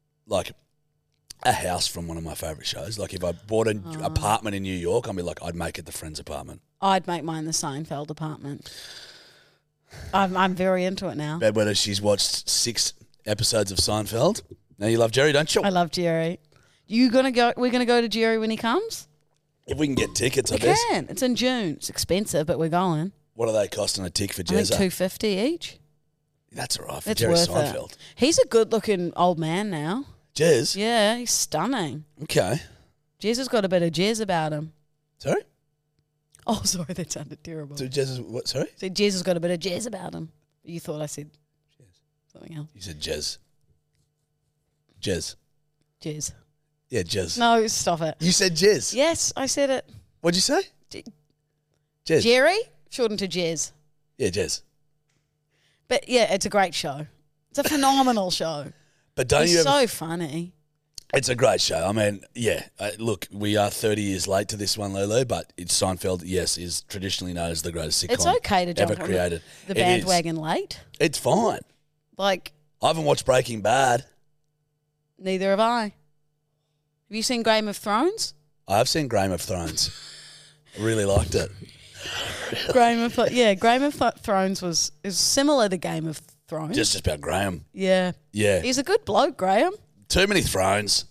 a house from one of my favourite shows. Like if I bought an apartment in New York, I'd make it the Friends apartment. I'd make mine the Seinfeld apartment. I'm very into it now. Bedwetter, she's watched 6 episodes of Seinfeld. Now you love Jerry, don't you? I love Jerry. We're gonna go to Jerry when he comes? If we can get tickets, I We guess. can. It's in June. It's expensive, but we're going. What are they costing a tick for I think Jezza? $250 each. That's all right for It's Jerry worth Seinfeld. it. He's a good-looking old man now. Jez? Yeah, he's stunning. Okay. Jez has got a bit of jazz about him. Sorry? Oh, sorry, that sounded terrible. So Jez is what? Sorry? So Jez has got a bit of jazz about him. You thought I said something else. You said Jez. Jez. Jez. Yeah, Jez. No, stop it. You said Jez. Yes, I said it. What'd you say? Jez. Jerry, shortened to Jez. Yeah, Jez. But yeah, it's a great show. It's a phenomenal show. But don't He's you ever... so funny. It's a great show. I mean, yeah. Look, we are 30 years late to this one, Lulu, but it's Seinfeld, yes, is traditionally known as the greatest sitcom It's okay to jump ever on created. the It is. bandwagon late. It's fine. Like, I haven't watched Breaking Bad. neither have I. Have you seen Game of Thrones? I have seen Game of Thrones. I really liked it. Game of Thrones is similar to Game of Thrones. Just about Graham. Yeah. Yeah. He's a good bloke, Graham. Too many thrones.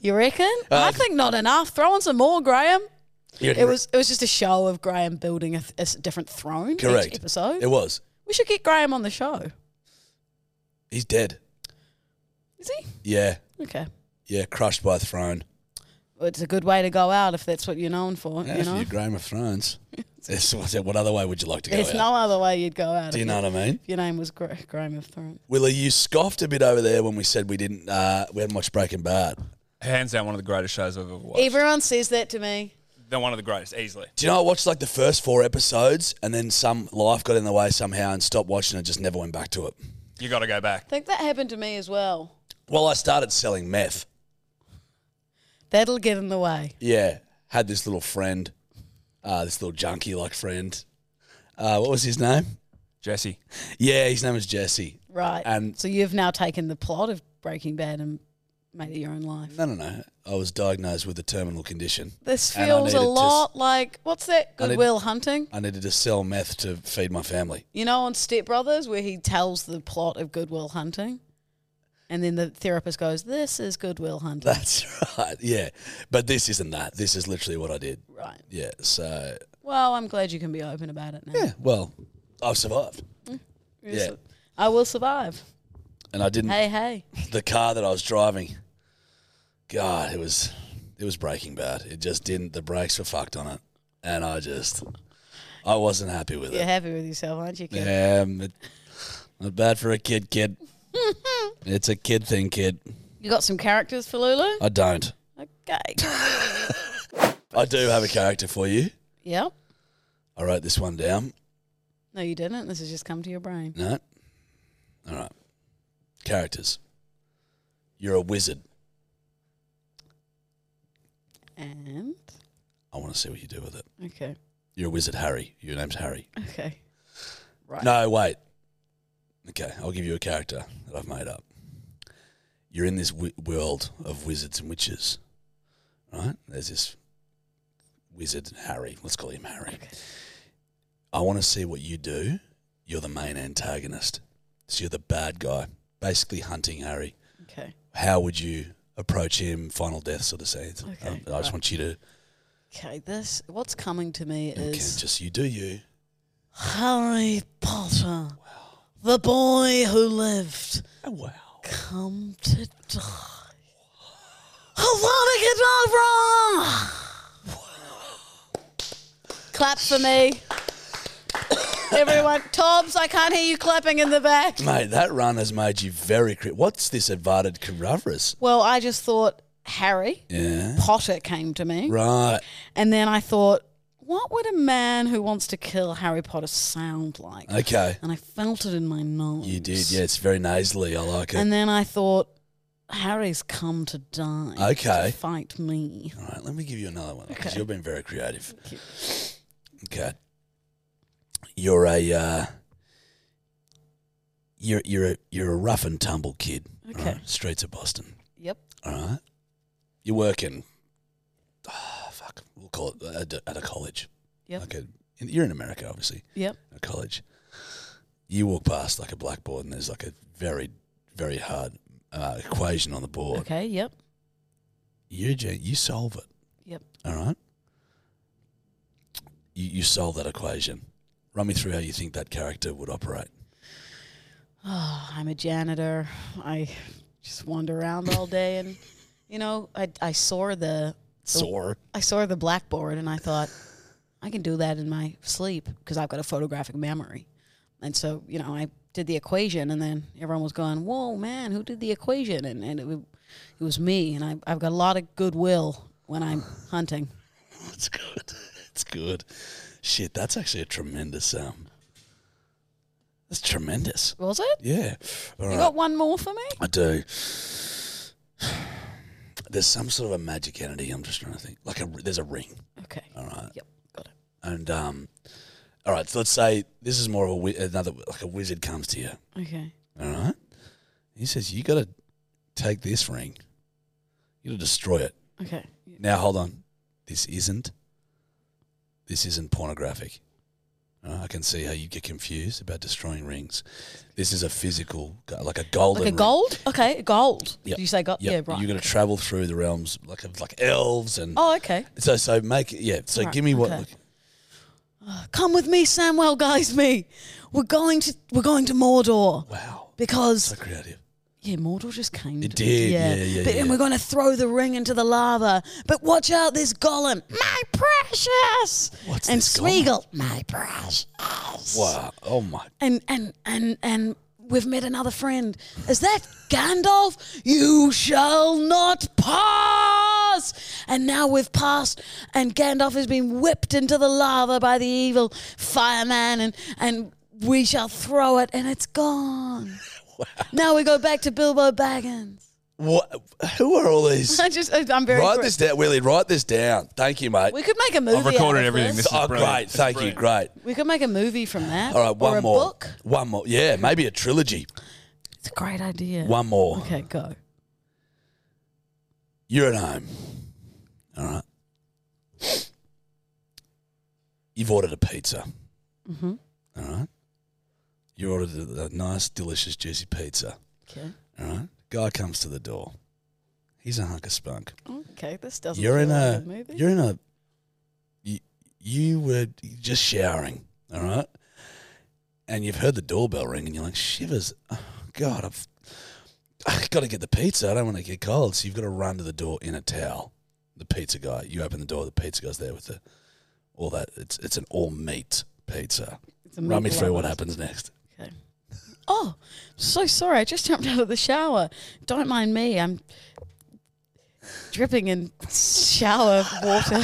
You reckon? I think not enough. Throw on some more, Graham. It was just a show of Graham building a different throne. Correct. Each episode. It was. We should get Graham on the show. He's dead. Is he? Yeah. Okay. Yeah, crushed by a throne. Well, it's a good way to go out if that's what you're known for. Yeah, you if know? you're Graham of Thrones. What other way would you like to go There's out? no other way you'd go out. Do you know what I mean? If your name was Graham of Thrones. Willie, you scoffed a bit over there when we said we hadn't watched Breaking Bad. Hands down, one of the greatest shows I've ever watched. Everyone says that to me. They're one of the greatest, easily. Do you know I watched like the first 4 episodes and then some life got in the way somehow and stopped watching and just never went back to it? You got to go back. I think that happened to me as well. Well, I started selling meth. That'll get in the way. Yeah. Had this little friend, this little junkie-like friend. What was his name? Jesse. Yeah, his name was Jesse. Right. And so you've now taken the plot of Breaking Bad and made it your own life. No. I was diagnosed with a terminal condition. This And I feels a needed lot like, what's that? Goodwill Hunting? I needed to sell meth to feed my family. You know on Step Brothers where he tells the plot of Goodwill Hunting? And then the therapist goes, this is Goodwill Hunting. That's right, yeah. But this isn't that. This is literally what I did. Right. Yeah, so... Well, I'm glad you can be open about it now. Yeah, well, I've survived. Yeah. I will survive. And I didn't... Hey. The car that I was driving, God, it was Breaking Bad. It just didn't... The brakes were fucked on it. And I wasn't happy with it. You're happy with yourself, aren't you, kid? Yeah, not bad for a kid. It's a kid thing, kid. You got some characters for Lulu? I don't. Okay. I do have a character for you. Yep. I wrote this one down. No, you didn't. This has just come to your brain. No? All right. Characters. You're a wizard. And? I want to see what you do with it. Okay. You're a wizard, Harry. Your name's Harry. Okay. Right. No, wait. Okay, I'll give you a character that I've made up. You're in this world of wizards and witches, right? There's this wizard, Harry. Let's call him Harry. Okay. I want to see what you do. You're the main antagonist. So you're the bad guy, basically hunting Harry. Okay. How would you approach him, final death sort of scenes? Okay, I just want you to... Okay, what's coming to me is... just you do you. Harry Potter. Wow. The boy who lived. Oh, wow. Come to die. Avada Clap for me. Everyone. Tobbs, I can't hear you clapping in the back. Mate, that run has made you very... What's this Avada Kedavra? Well, I just thought Harry Yeah. Potter came to me. Right. And then I thought, what would a man who wants to kill Harry Potter sound like? Okay. And I felt it in my nose. You did, yeah. It's very nasally. I like it. And then I thought, Harry's come to die. Okay. To fight me. All right, let me give you another one because Okay. you've been very creative. Thank you. Okay. You're a you're a rough and tumble kid. Okay. Right? Streets of Boston. Yep. All right. You're working. We'll call it at a college. Yep. Okay. You're in America, obviously. Yep. At a college. You walk past like a blackboard and there's like a very, very hard equation on the board. Okay, yep. You solve it. Yep. All right. You solve that equation. Run me through how you think that character would operate. Oh, I'm a janitor. I just wander around all day and, I saw the blackboard and I thought, I can do that in my sleep because I've got a photographic memory. And so, I did the equation and then everyone was going, whoa, man, who did the equation? And it was me. And I've got a lot of goodwill when I'm hunting. That's good. It's good. Shit, that's actually a tremendous... that's tremendous. Was it? Yeah. All You right. got one more for me? I do. There's some sort of a magic entity. I'm just trying to think. There's a ring. Okay. All right. Yep, got it. And all right. So let's say this is more of a wizard comes to you. Okay. All right. He says you got to take this ring. You got to destroy it. Okay. Now hold on. This isn't pornographic. I can see how you get confused about destroying rings. This is a physical, like a golden Like a gold? Okay, gold. Yep. Did you say gold? Yep. Yeah, right. You're going to travel through the realms like elves and. Oh, okay. So make it. Yeah. So Right, give me what. okay. Come with me, Samwell, guys. We're going to Mordor. Wow. Because So creative. yeah, Mordor just came. It to did, Yeah. yeah. And we're going to throw the ring into the lava. But watch out, this Gollum, my precious. What's and this Smeagol, my precious. Wow. Oh my. And we've met another friend. Is that Gandalf? You shall not pass. And now we've passed, and Gandalf has been whipped into the lava by the evil fireman, and we shall throw it, and it's gone. Wow. Now we go back to Bilbo Baggins. What? Who are all these? I'm very. Write this down, Willie. Write this down. Thank you, mate. We could make a movie. I've recorded out of everything. This. This is Oh, brilliant. great. This is Thank you. brilliant. Great. We could make a movie from that. All right, one or a more. book. One more. Yeah, maybe a trilogy. It's a great idea. One more. Okay, go. You're at home. All right. You've ordered a pizza. Mm-hmm. All right. You ordered a nice, delicious, juicy pizza. Okay. All right. Guy comes to the door. He's a hunk of spunk. Okay, this doesn't. You're feel in like a. a movie. You're in a. You were just showering. All right. And you've heard the doorbell ring, and you're like, shivers. Oh, God, I've got to get the pizza. I don't want to get cold. So you've got to run to the door in a towel. The pizza guy. You open the door. The pizza guy's there with all that. It's an all meat pizza. Run me through what happens next. Okay. Oh, so sorry. I just jumped out of the shower. Don't mind me. I'm dripping in shower water.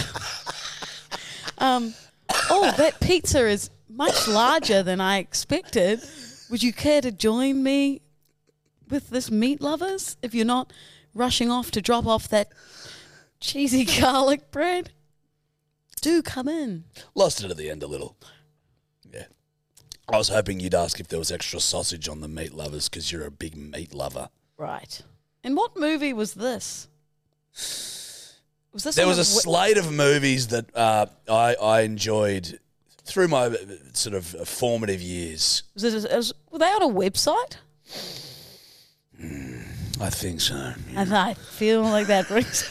Oh, that pizza is much larger than I expected. Would you care to join me with this meat lovers if you're not rushing off to drop off that cheesy garlic bread? Do come in. Lost it at the end a little. Yeah. I was hoping you'd ask if there was extra sausage on the meat lovers because you're a big meat lover. Right. And what movie was this? Was this There on was the a slate of movies that I enjoyed through my sort of formative years. Were they on a website? I think so. Yeah. And I feel like that rings.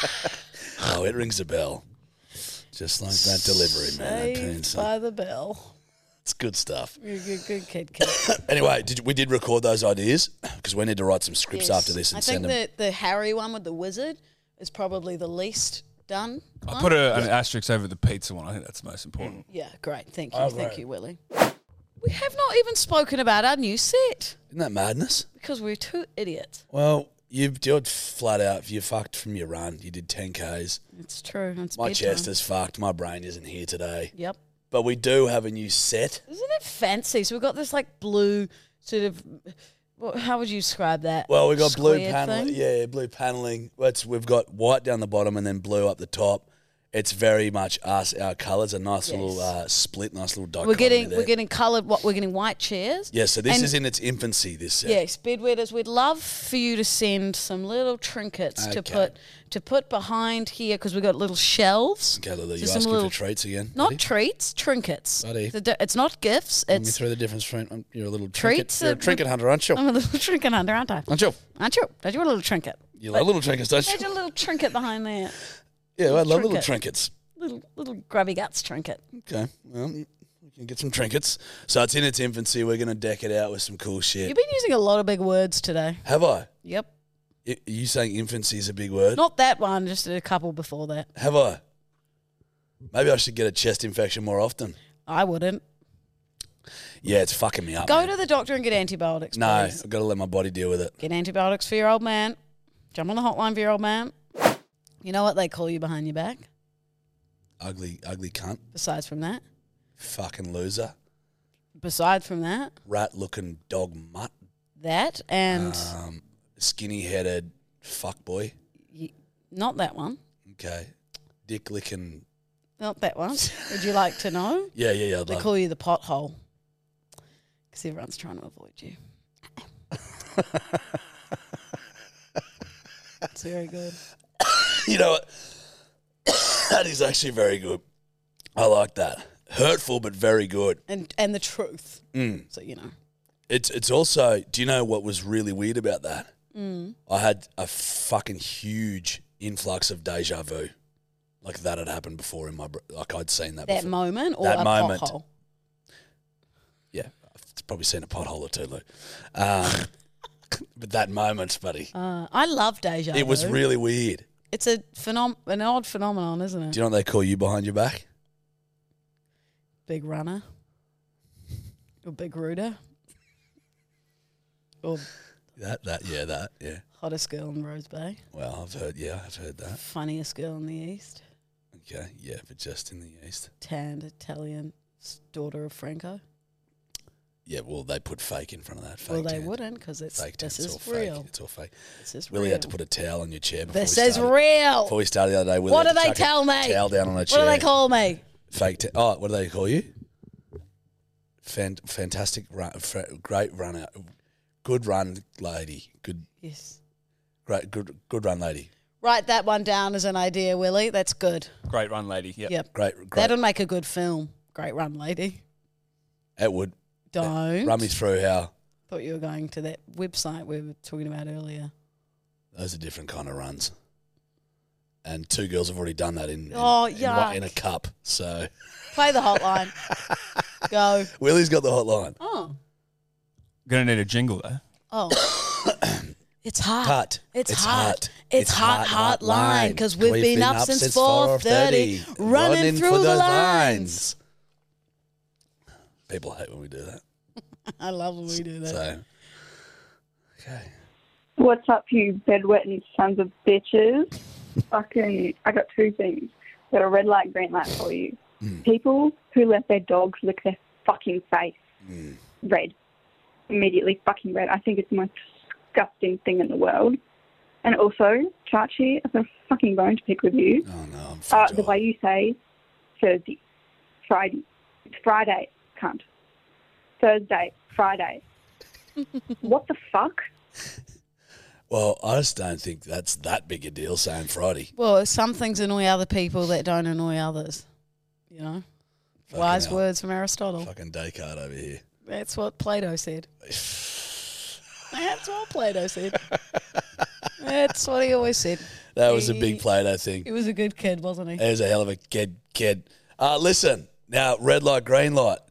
Oh, it rings a bell. Just like that delivery, man. That Saved by the Bell. It's good stuff. You're a good kid. Anyway, we did record those ideas because we need to write some scripts Yes. after this and I send think them. the Harry one with the wizard is probably the least done. I one. put an asterisk over the pizza one. I think that's the most important. Yeah, great. Thank you. Oh, Thank great. you, Willie. We have not even spoken about our new set Isn't that madness? because we're two idiots. Well, you've did flat out. You fucked from your run. You did 10Ks. It's true. It's My bedtime. chest is fucked. My brain isn't here today. Yep. But we do have a new set. Isn't it fancy? So we've got this like blue sort of. How would you describe that? Well, we've got blue Square paneling. thing? Yeah, blue paneling. We've got white down the bottom and then blue up the top. It's very much us, our colours. A nice Yes. little split, nice little dichotomy We're getting there. coloured. We're getting white chairs. Yeah, so this And- is in its infancy, this set. Yes, bedwetters. We'd love for you to send some little trinkets Okay. to put behind here because we've got little shelves. Okay, Lulu, So you some asking little- for treats again? Not buddy? treats, trinkets. Buddy. It's not gifts. Let me It's through the difference between you're a little Treats trinket. You're a are- trinket hunter, aren't you? I'm a little trinket hunter, aren't I? Aren't you? Aren't you? Don't you want a little trinket? You like little trinkets, don't you? Imagine a little trinket behind there. Yeah, I love little trinket. trinkets. Little grubby guts trinket. Okay, well, we can get some trinkets. So it's in its infancy. We're going to deck it out with some cool shit. You've been using a lot of big words today. Have I? Yep. Are you saying infancy is a big word? Not that one, just a couple before that. Have I? Maybe I should get a chest infection more often. I wouldn't. Yeah, it's fucking me up. Go man. to the doctor and get antibiotics, No, please. I've got to let my body deal with it. Get antibiotics for your old man. Jump on the hotline for your old man. You know what they call you behind your back? Ugly cunt. Besides from that. Fucking loser. Besides from that. Rat-looking dog mutt. That and Skinny-headed fuckboy. not that one. Okay. Dick-licking. Not that one. Would you like to know? Yeah. I'd They love call you the pothole. Because everyone's trying to avoid you. It's very good. You know what? That is actually very good. I like that. Hurtful, but very good. And the truth. So, you know. It's also, do you know what was really weird about that? I had a fucking huge influx of deja vu. Like that had happened before in my, like I'd seen that before. That moment or that a moment. pothole? Yeah, I've probably seen a pothole or two, Lou. But that moment, buddy. I love deja vu. It was really weird. It's an odd phenomenon, isn't it? Do you know what they call you behind your back? Big runner. Or big rooter. Or That, yeah. hottest girl in Rose Bay. Well, I've heard that. Funniest girl in the East. Okay, yeah, but just in the East. Tanned Italian daughter of Franco. Yeah, well, they put fake in front of that. Fake Well, they tan. wouldn't because this Fake tan. is It's all real. Fake. It's all fake. This is Willie real. had to put a towel on your chair before This we is started. real. Before we started the other day, Willie What had do to they chuck tell a me? towel down on a chair. What do they call me? Fake. Oh, what do they call you? Fantastic run, great runner, good run lady, good. Yes. Great, good run lady. Write that one down as an idea, Willie. That's good. Great run, lady. Yep. Great. That'll make a good film. Great run, lady. It would. Don't. Run me through how. Thought you were going to that website we were talking about earlier. Those are different kind of runs. And two girls have already done that in a cup. So Play the hotline. Go. Willie's got the hotline. Oh. Gonna need a jingle though. Oh. It's hot. Hot. It's It's hot. hot. It's hot line because we've been up since 4:30 running through the lines. People hate when we do that. I love when we do that. So, okay. What's up, you bedwetting sons of bitches? Fucking, I got two things. Got a red light, green light for you. People who let their dogs lick their fucking face red. Immediately fucking red. I think it's the most disgusting thing in the world. And also, Chachi, I've got a fucking bone to pick with you. Oh, no, I'm fragile. The way you say Thursday, Friday. It's Friday, cunt. Thursday, Friday. What the fuck? Well, I just don't think that's that big a deal saying Friday. Well, some things annoy other people that don't annoy others. You know? Fucking Wise hell. words from Aristotle. Fucking Descartes over here. That's what Plato said. That's what Plato said. That's what he always said. That was a big Plato thing. He was a good kid, wasn't he? He was a hell of a kid. Listen, now, red light, green light.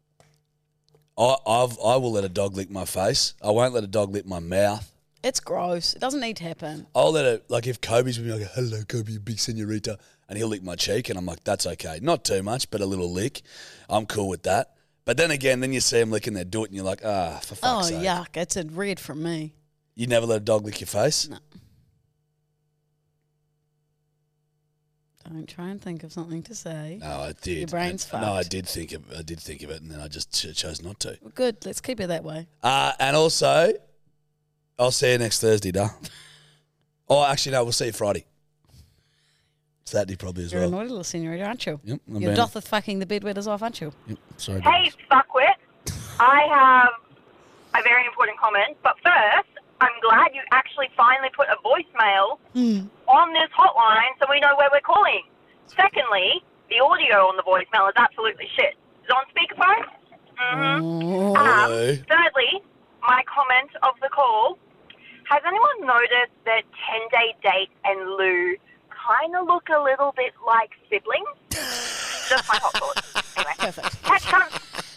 I will let a dog lick my face. I won't let a dog lick my mouth. It's gross. It doesn't need to happen. I'll let it, like if Kobe's with me, I go, hello, Kobe, you big senorita. And he'll lick my cheek, and I'm like, that's okay. Not too much, but a little lick. I'm cool with that. But then again, then you see them licking their doot, and you're like, for fuck's sake. Yuck. It's a red from me. You never let a dog lick your face? No. Don't try and think of something to say. No, I did. Your brain's fucked. No, I did think of it, and then I just chose not to. Well, good. Let's keep it that way. And also, I'll see you next Thursday, duh. Oh, actually, no, we'll see you Friday. Saturday probably as You're well. a naughty little senorita, aren't you? Yep. You're dotheth fucking the bedwetters off, aren't you? Yep. Sorry. Hey, fuckwit. I have a very important comment, but first, I'm glad you actually finally put a voicemail on this hotline so we know where we're calling. Secondly, the audio on the voicemail is absolutely shit. Is it on speakerphone? Thirdly, my comment of the call, has anyone noticed that 10-Day Date and Lou kind of look a little bit like siblings? Just my hot thoughts. Anyway, perfect. Catch cunt.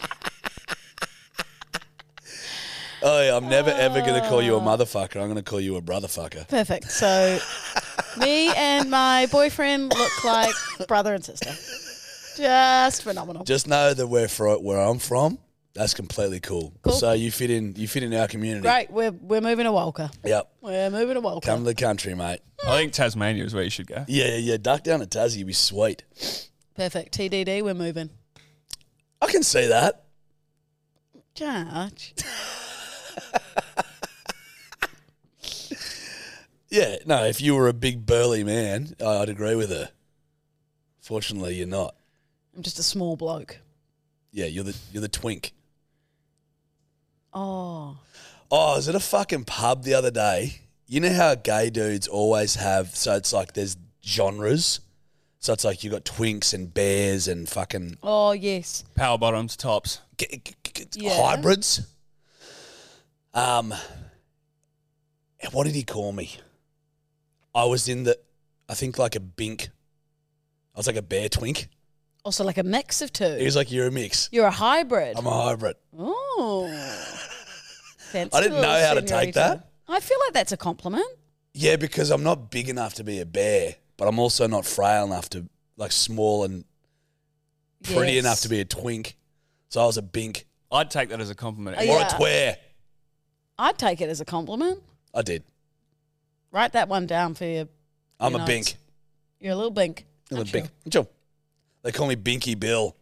Oh, yeah, I'm never, ever going to call you a motherfucker. I'm going to call you a brotherfucker. Perfect. So, me and my boyfriend look like brother and sister. Just phenomenal. Just know that where I'm from, that's completely cool. So you fit in our community. Great. We're moving to Walker. Yep. We're moving to Walker. Come to the country, mate. I think Tasmania is where you should go. Yeah. Duck down to Tassie. You'd be sweet. Perfect. TDD, we're moving. I can see that. Judge. Yeah, no, if you were a big burly man, I'd agree with her. Fortunately, you're not. I'm just a small bloke. Yeah, you're the twink. Oh. Oh, I was at a fucking pub the other day. You know how gay dudes always have, so it's like there's genres. So it's like you got twinks and bears and fucking Oh, yes. Power bottoms, tops. hybrids. What did he call me? I was in I think like a bink. I was like a bear twink. Also like a mix of two. He was like, you're a mix. You're a hybrid. I'm a hybrid. Oh. I didn't know how to take that. I feel like that's a compliment. Yeah, because I'm not big enough to be a bear, but I'm also not frail enough to, like, small and pretty enough to be a twink. So I was a bink. I'd take that as a compliment. Or a tware. I'd take it as a compliment. I did. Write that one down for you. I'm a bink. You're a little bink. A little bink. Sure. They call me Binky Bill.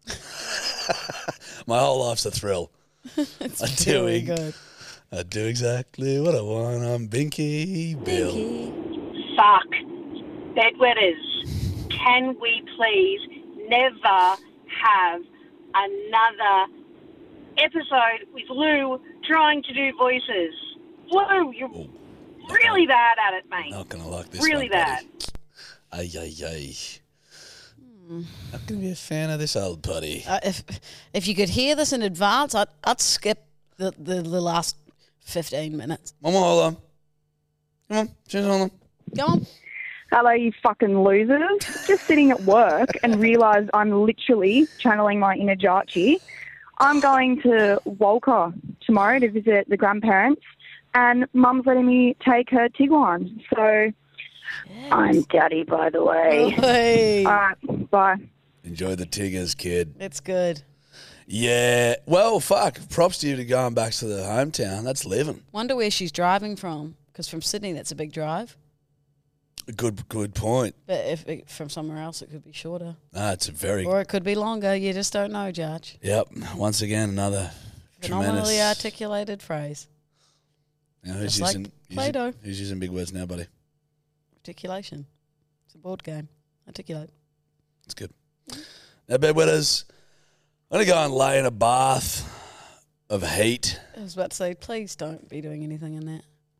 My whole life's a thrill. It's really good. I do exactly what I want. I'm Binky Bill. Fuck. Bedwetters, can we please never have another episode with Lou trying to do voices? Lou, you're really bad at it, mate. Not going to like this really one, bad. Ay, ay, ay. Not going to be a fan of this old putty. If you could hear this in advance, I'd skip the last 15 minutes. One more, hold on. Come on, change on them. Go on. Hello, you fucking losers. Just sitting at work and realised I'm literally channeling my inner Jarchi. I'm going to Walker tomorrow to visit the grandparents, and Mum's letting me take her Tiguan. So I'm Daddy, by the way. Hey. All right, bye. Enjoy the Tiggers, kid. It's good. Yeah. Well, fuck. Props to you to going back to the hometown. That's living. Wonder where she's driving from, because from Sydney, that's a big drive. Good point. But if from somewhere else, it could be shorter. It's a very... Or it could be longer. You just don't know, Judge. Yep. Once again, another Phenomenally articulated phrase. Now, who's Just using Play-Doh. Who's using big words now, buddy? Articulation. It's a board game. Articulate. That's good. Now, bedwetters, I'm going to go and lay in a bath of heat. I was about to say, please don't be doing anything in that.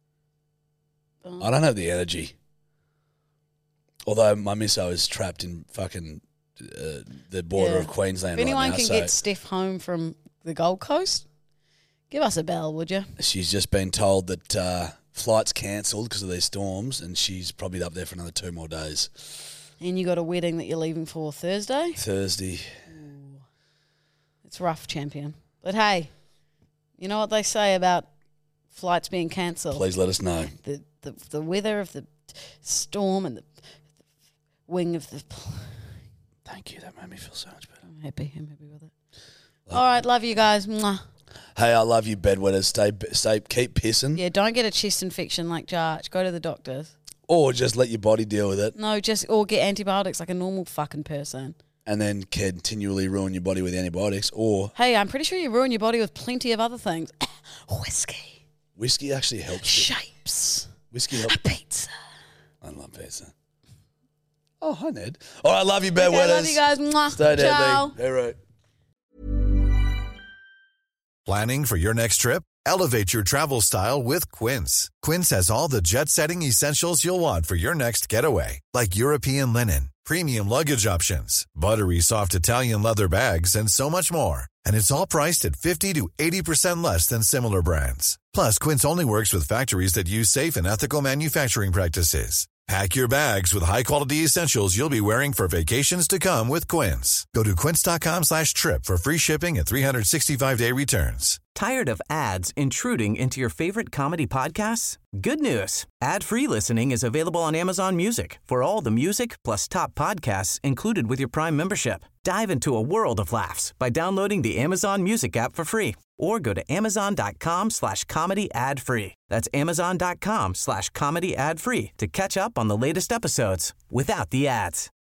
I don't have the energy. Although my misso is trapped in fucking the border of Queensland if anyone right now. can get Steph home from the Gold Coast, give us a bell, would you? She's just been told that flight's cancelled because of these storms, and she's probably up there for another 2 more days. And you got a wedding that you're leaving for Thursday? Thursday. Ooh. It's rough, champion. But hey, you know what they say about flights being cancelled? Please let us know. The weather of the storm and the wing of the... Thank you. That made me feel so much better. I'm happy with it. All right, love you guys. Mwah. Hey, I love you, bedwetters. Stay, keep pissing. Yeah, don't get a chest infection like Jarch. Go to the doctors. Or just let your body deal with it. No, or get antibiotics like a normal fucking person. And then continually ruin your body with antibiotics. Or... Hey, I'm pretty sure you ruin your body with plenty of other things. Whiskey. Whiskey actually helps. Shapes. Whiskey helps. A pizza. I love pizza. Oh, hi, Ned. All right, love you, bedwetters. Okay, love you guys. Mwah. Stay there, Ciao. All right. Planning for your next trip? Elevate your travel style with Quince. Quince has all the jet-setting essentials you'll want for your next getaway, like European linen, premium luggage options, buttery soft Italian leather bags, and so much more. And it's all priced at 50 to 80% less than similar brands. Plus, Quince only works with factories that use safe and ethical manufacturing practices. Pack your bags with high-quality essentials you'll be wearing for vacations to come with Quince. Go to quince.com/trip for free shipping and 365-day returns. Tired of ads intruding into your favorite comedy podcasts? Good news. Ad-free listening is available on Amazon Music for all the music plus top podcasts included with your Prime membership. Dive into a world of laughs by downloading the Amazon Music app for free or go to amazon.com/comedy ad-free. That's amazon.com/comedy ad-free to catch up on the latest episodes without the ads.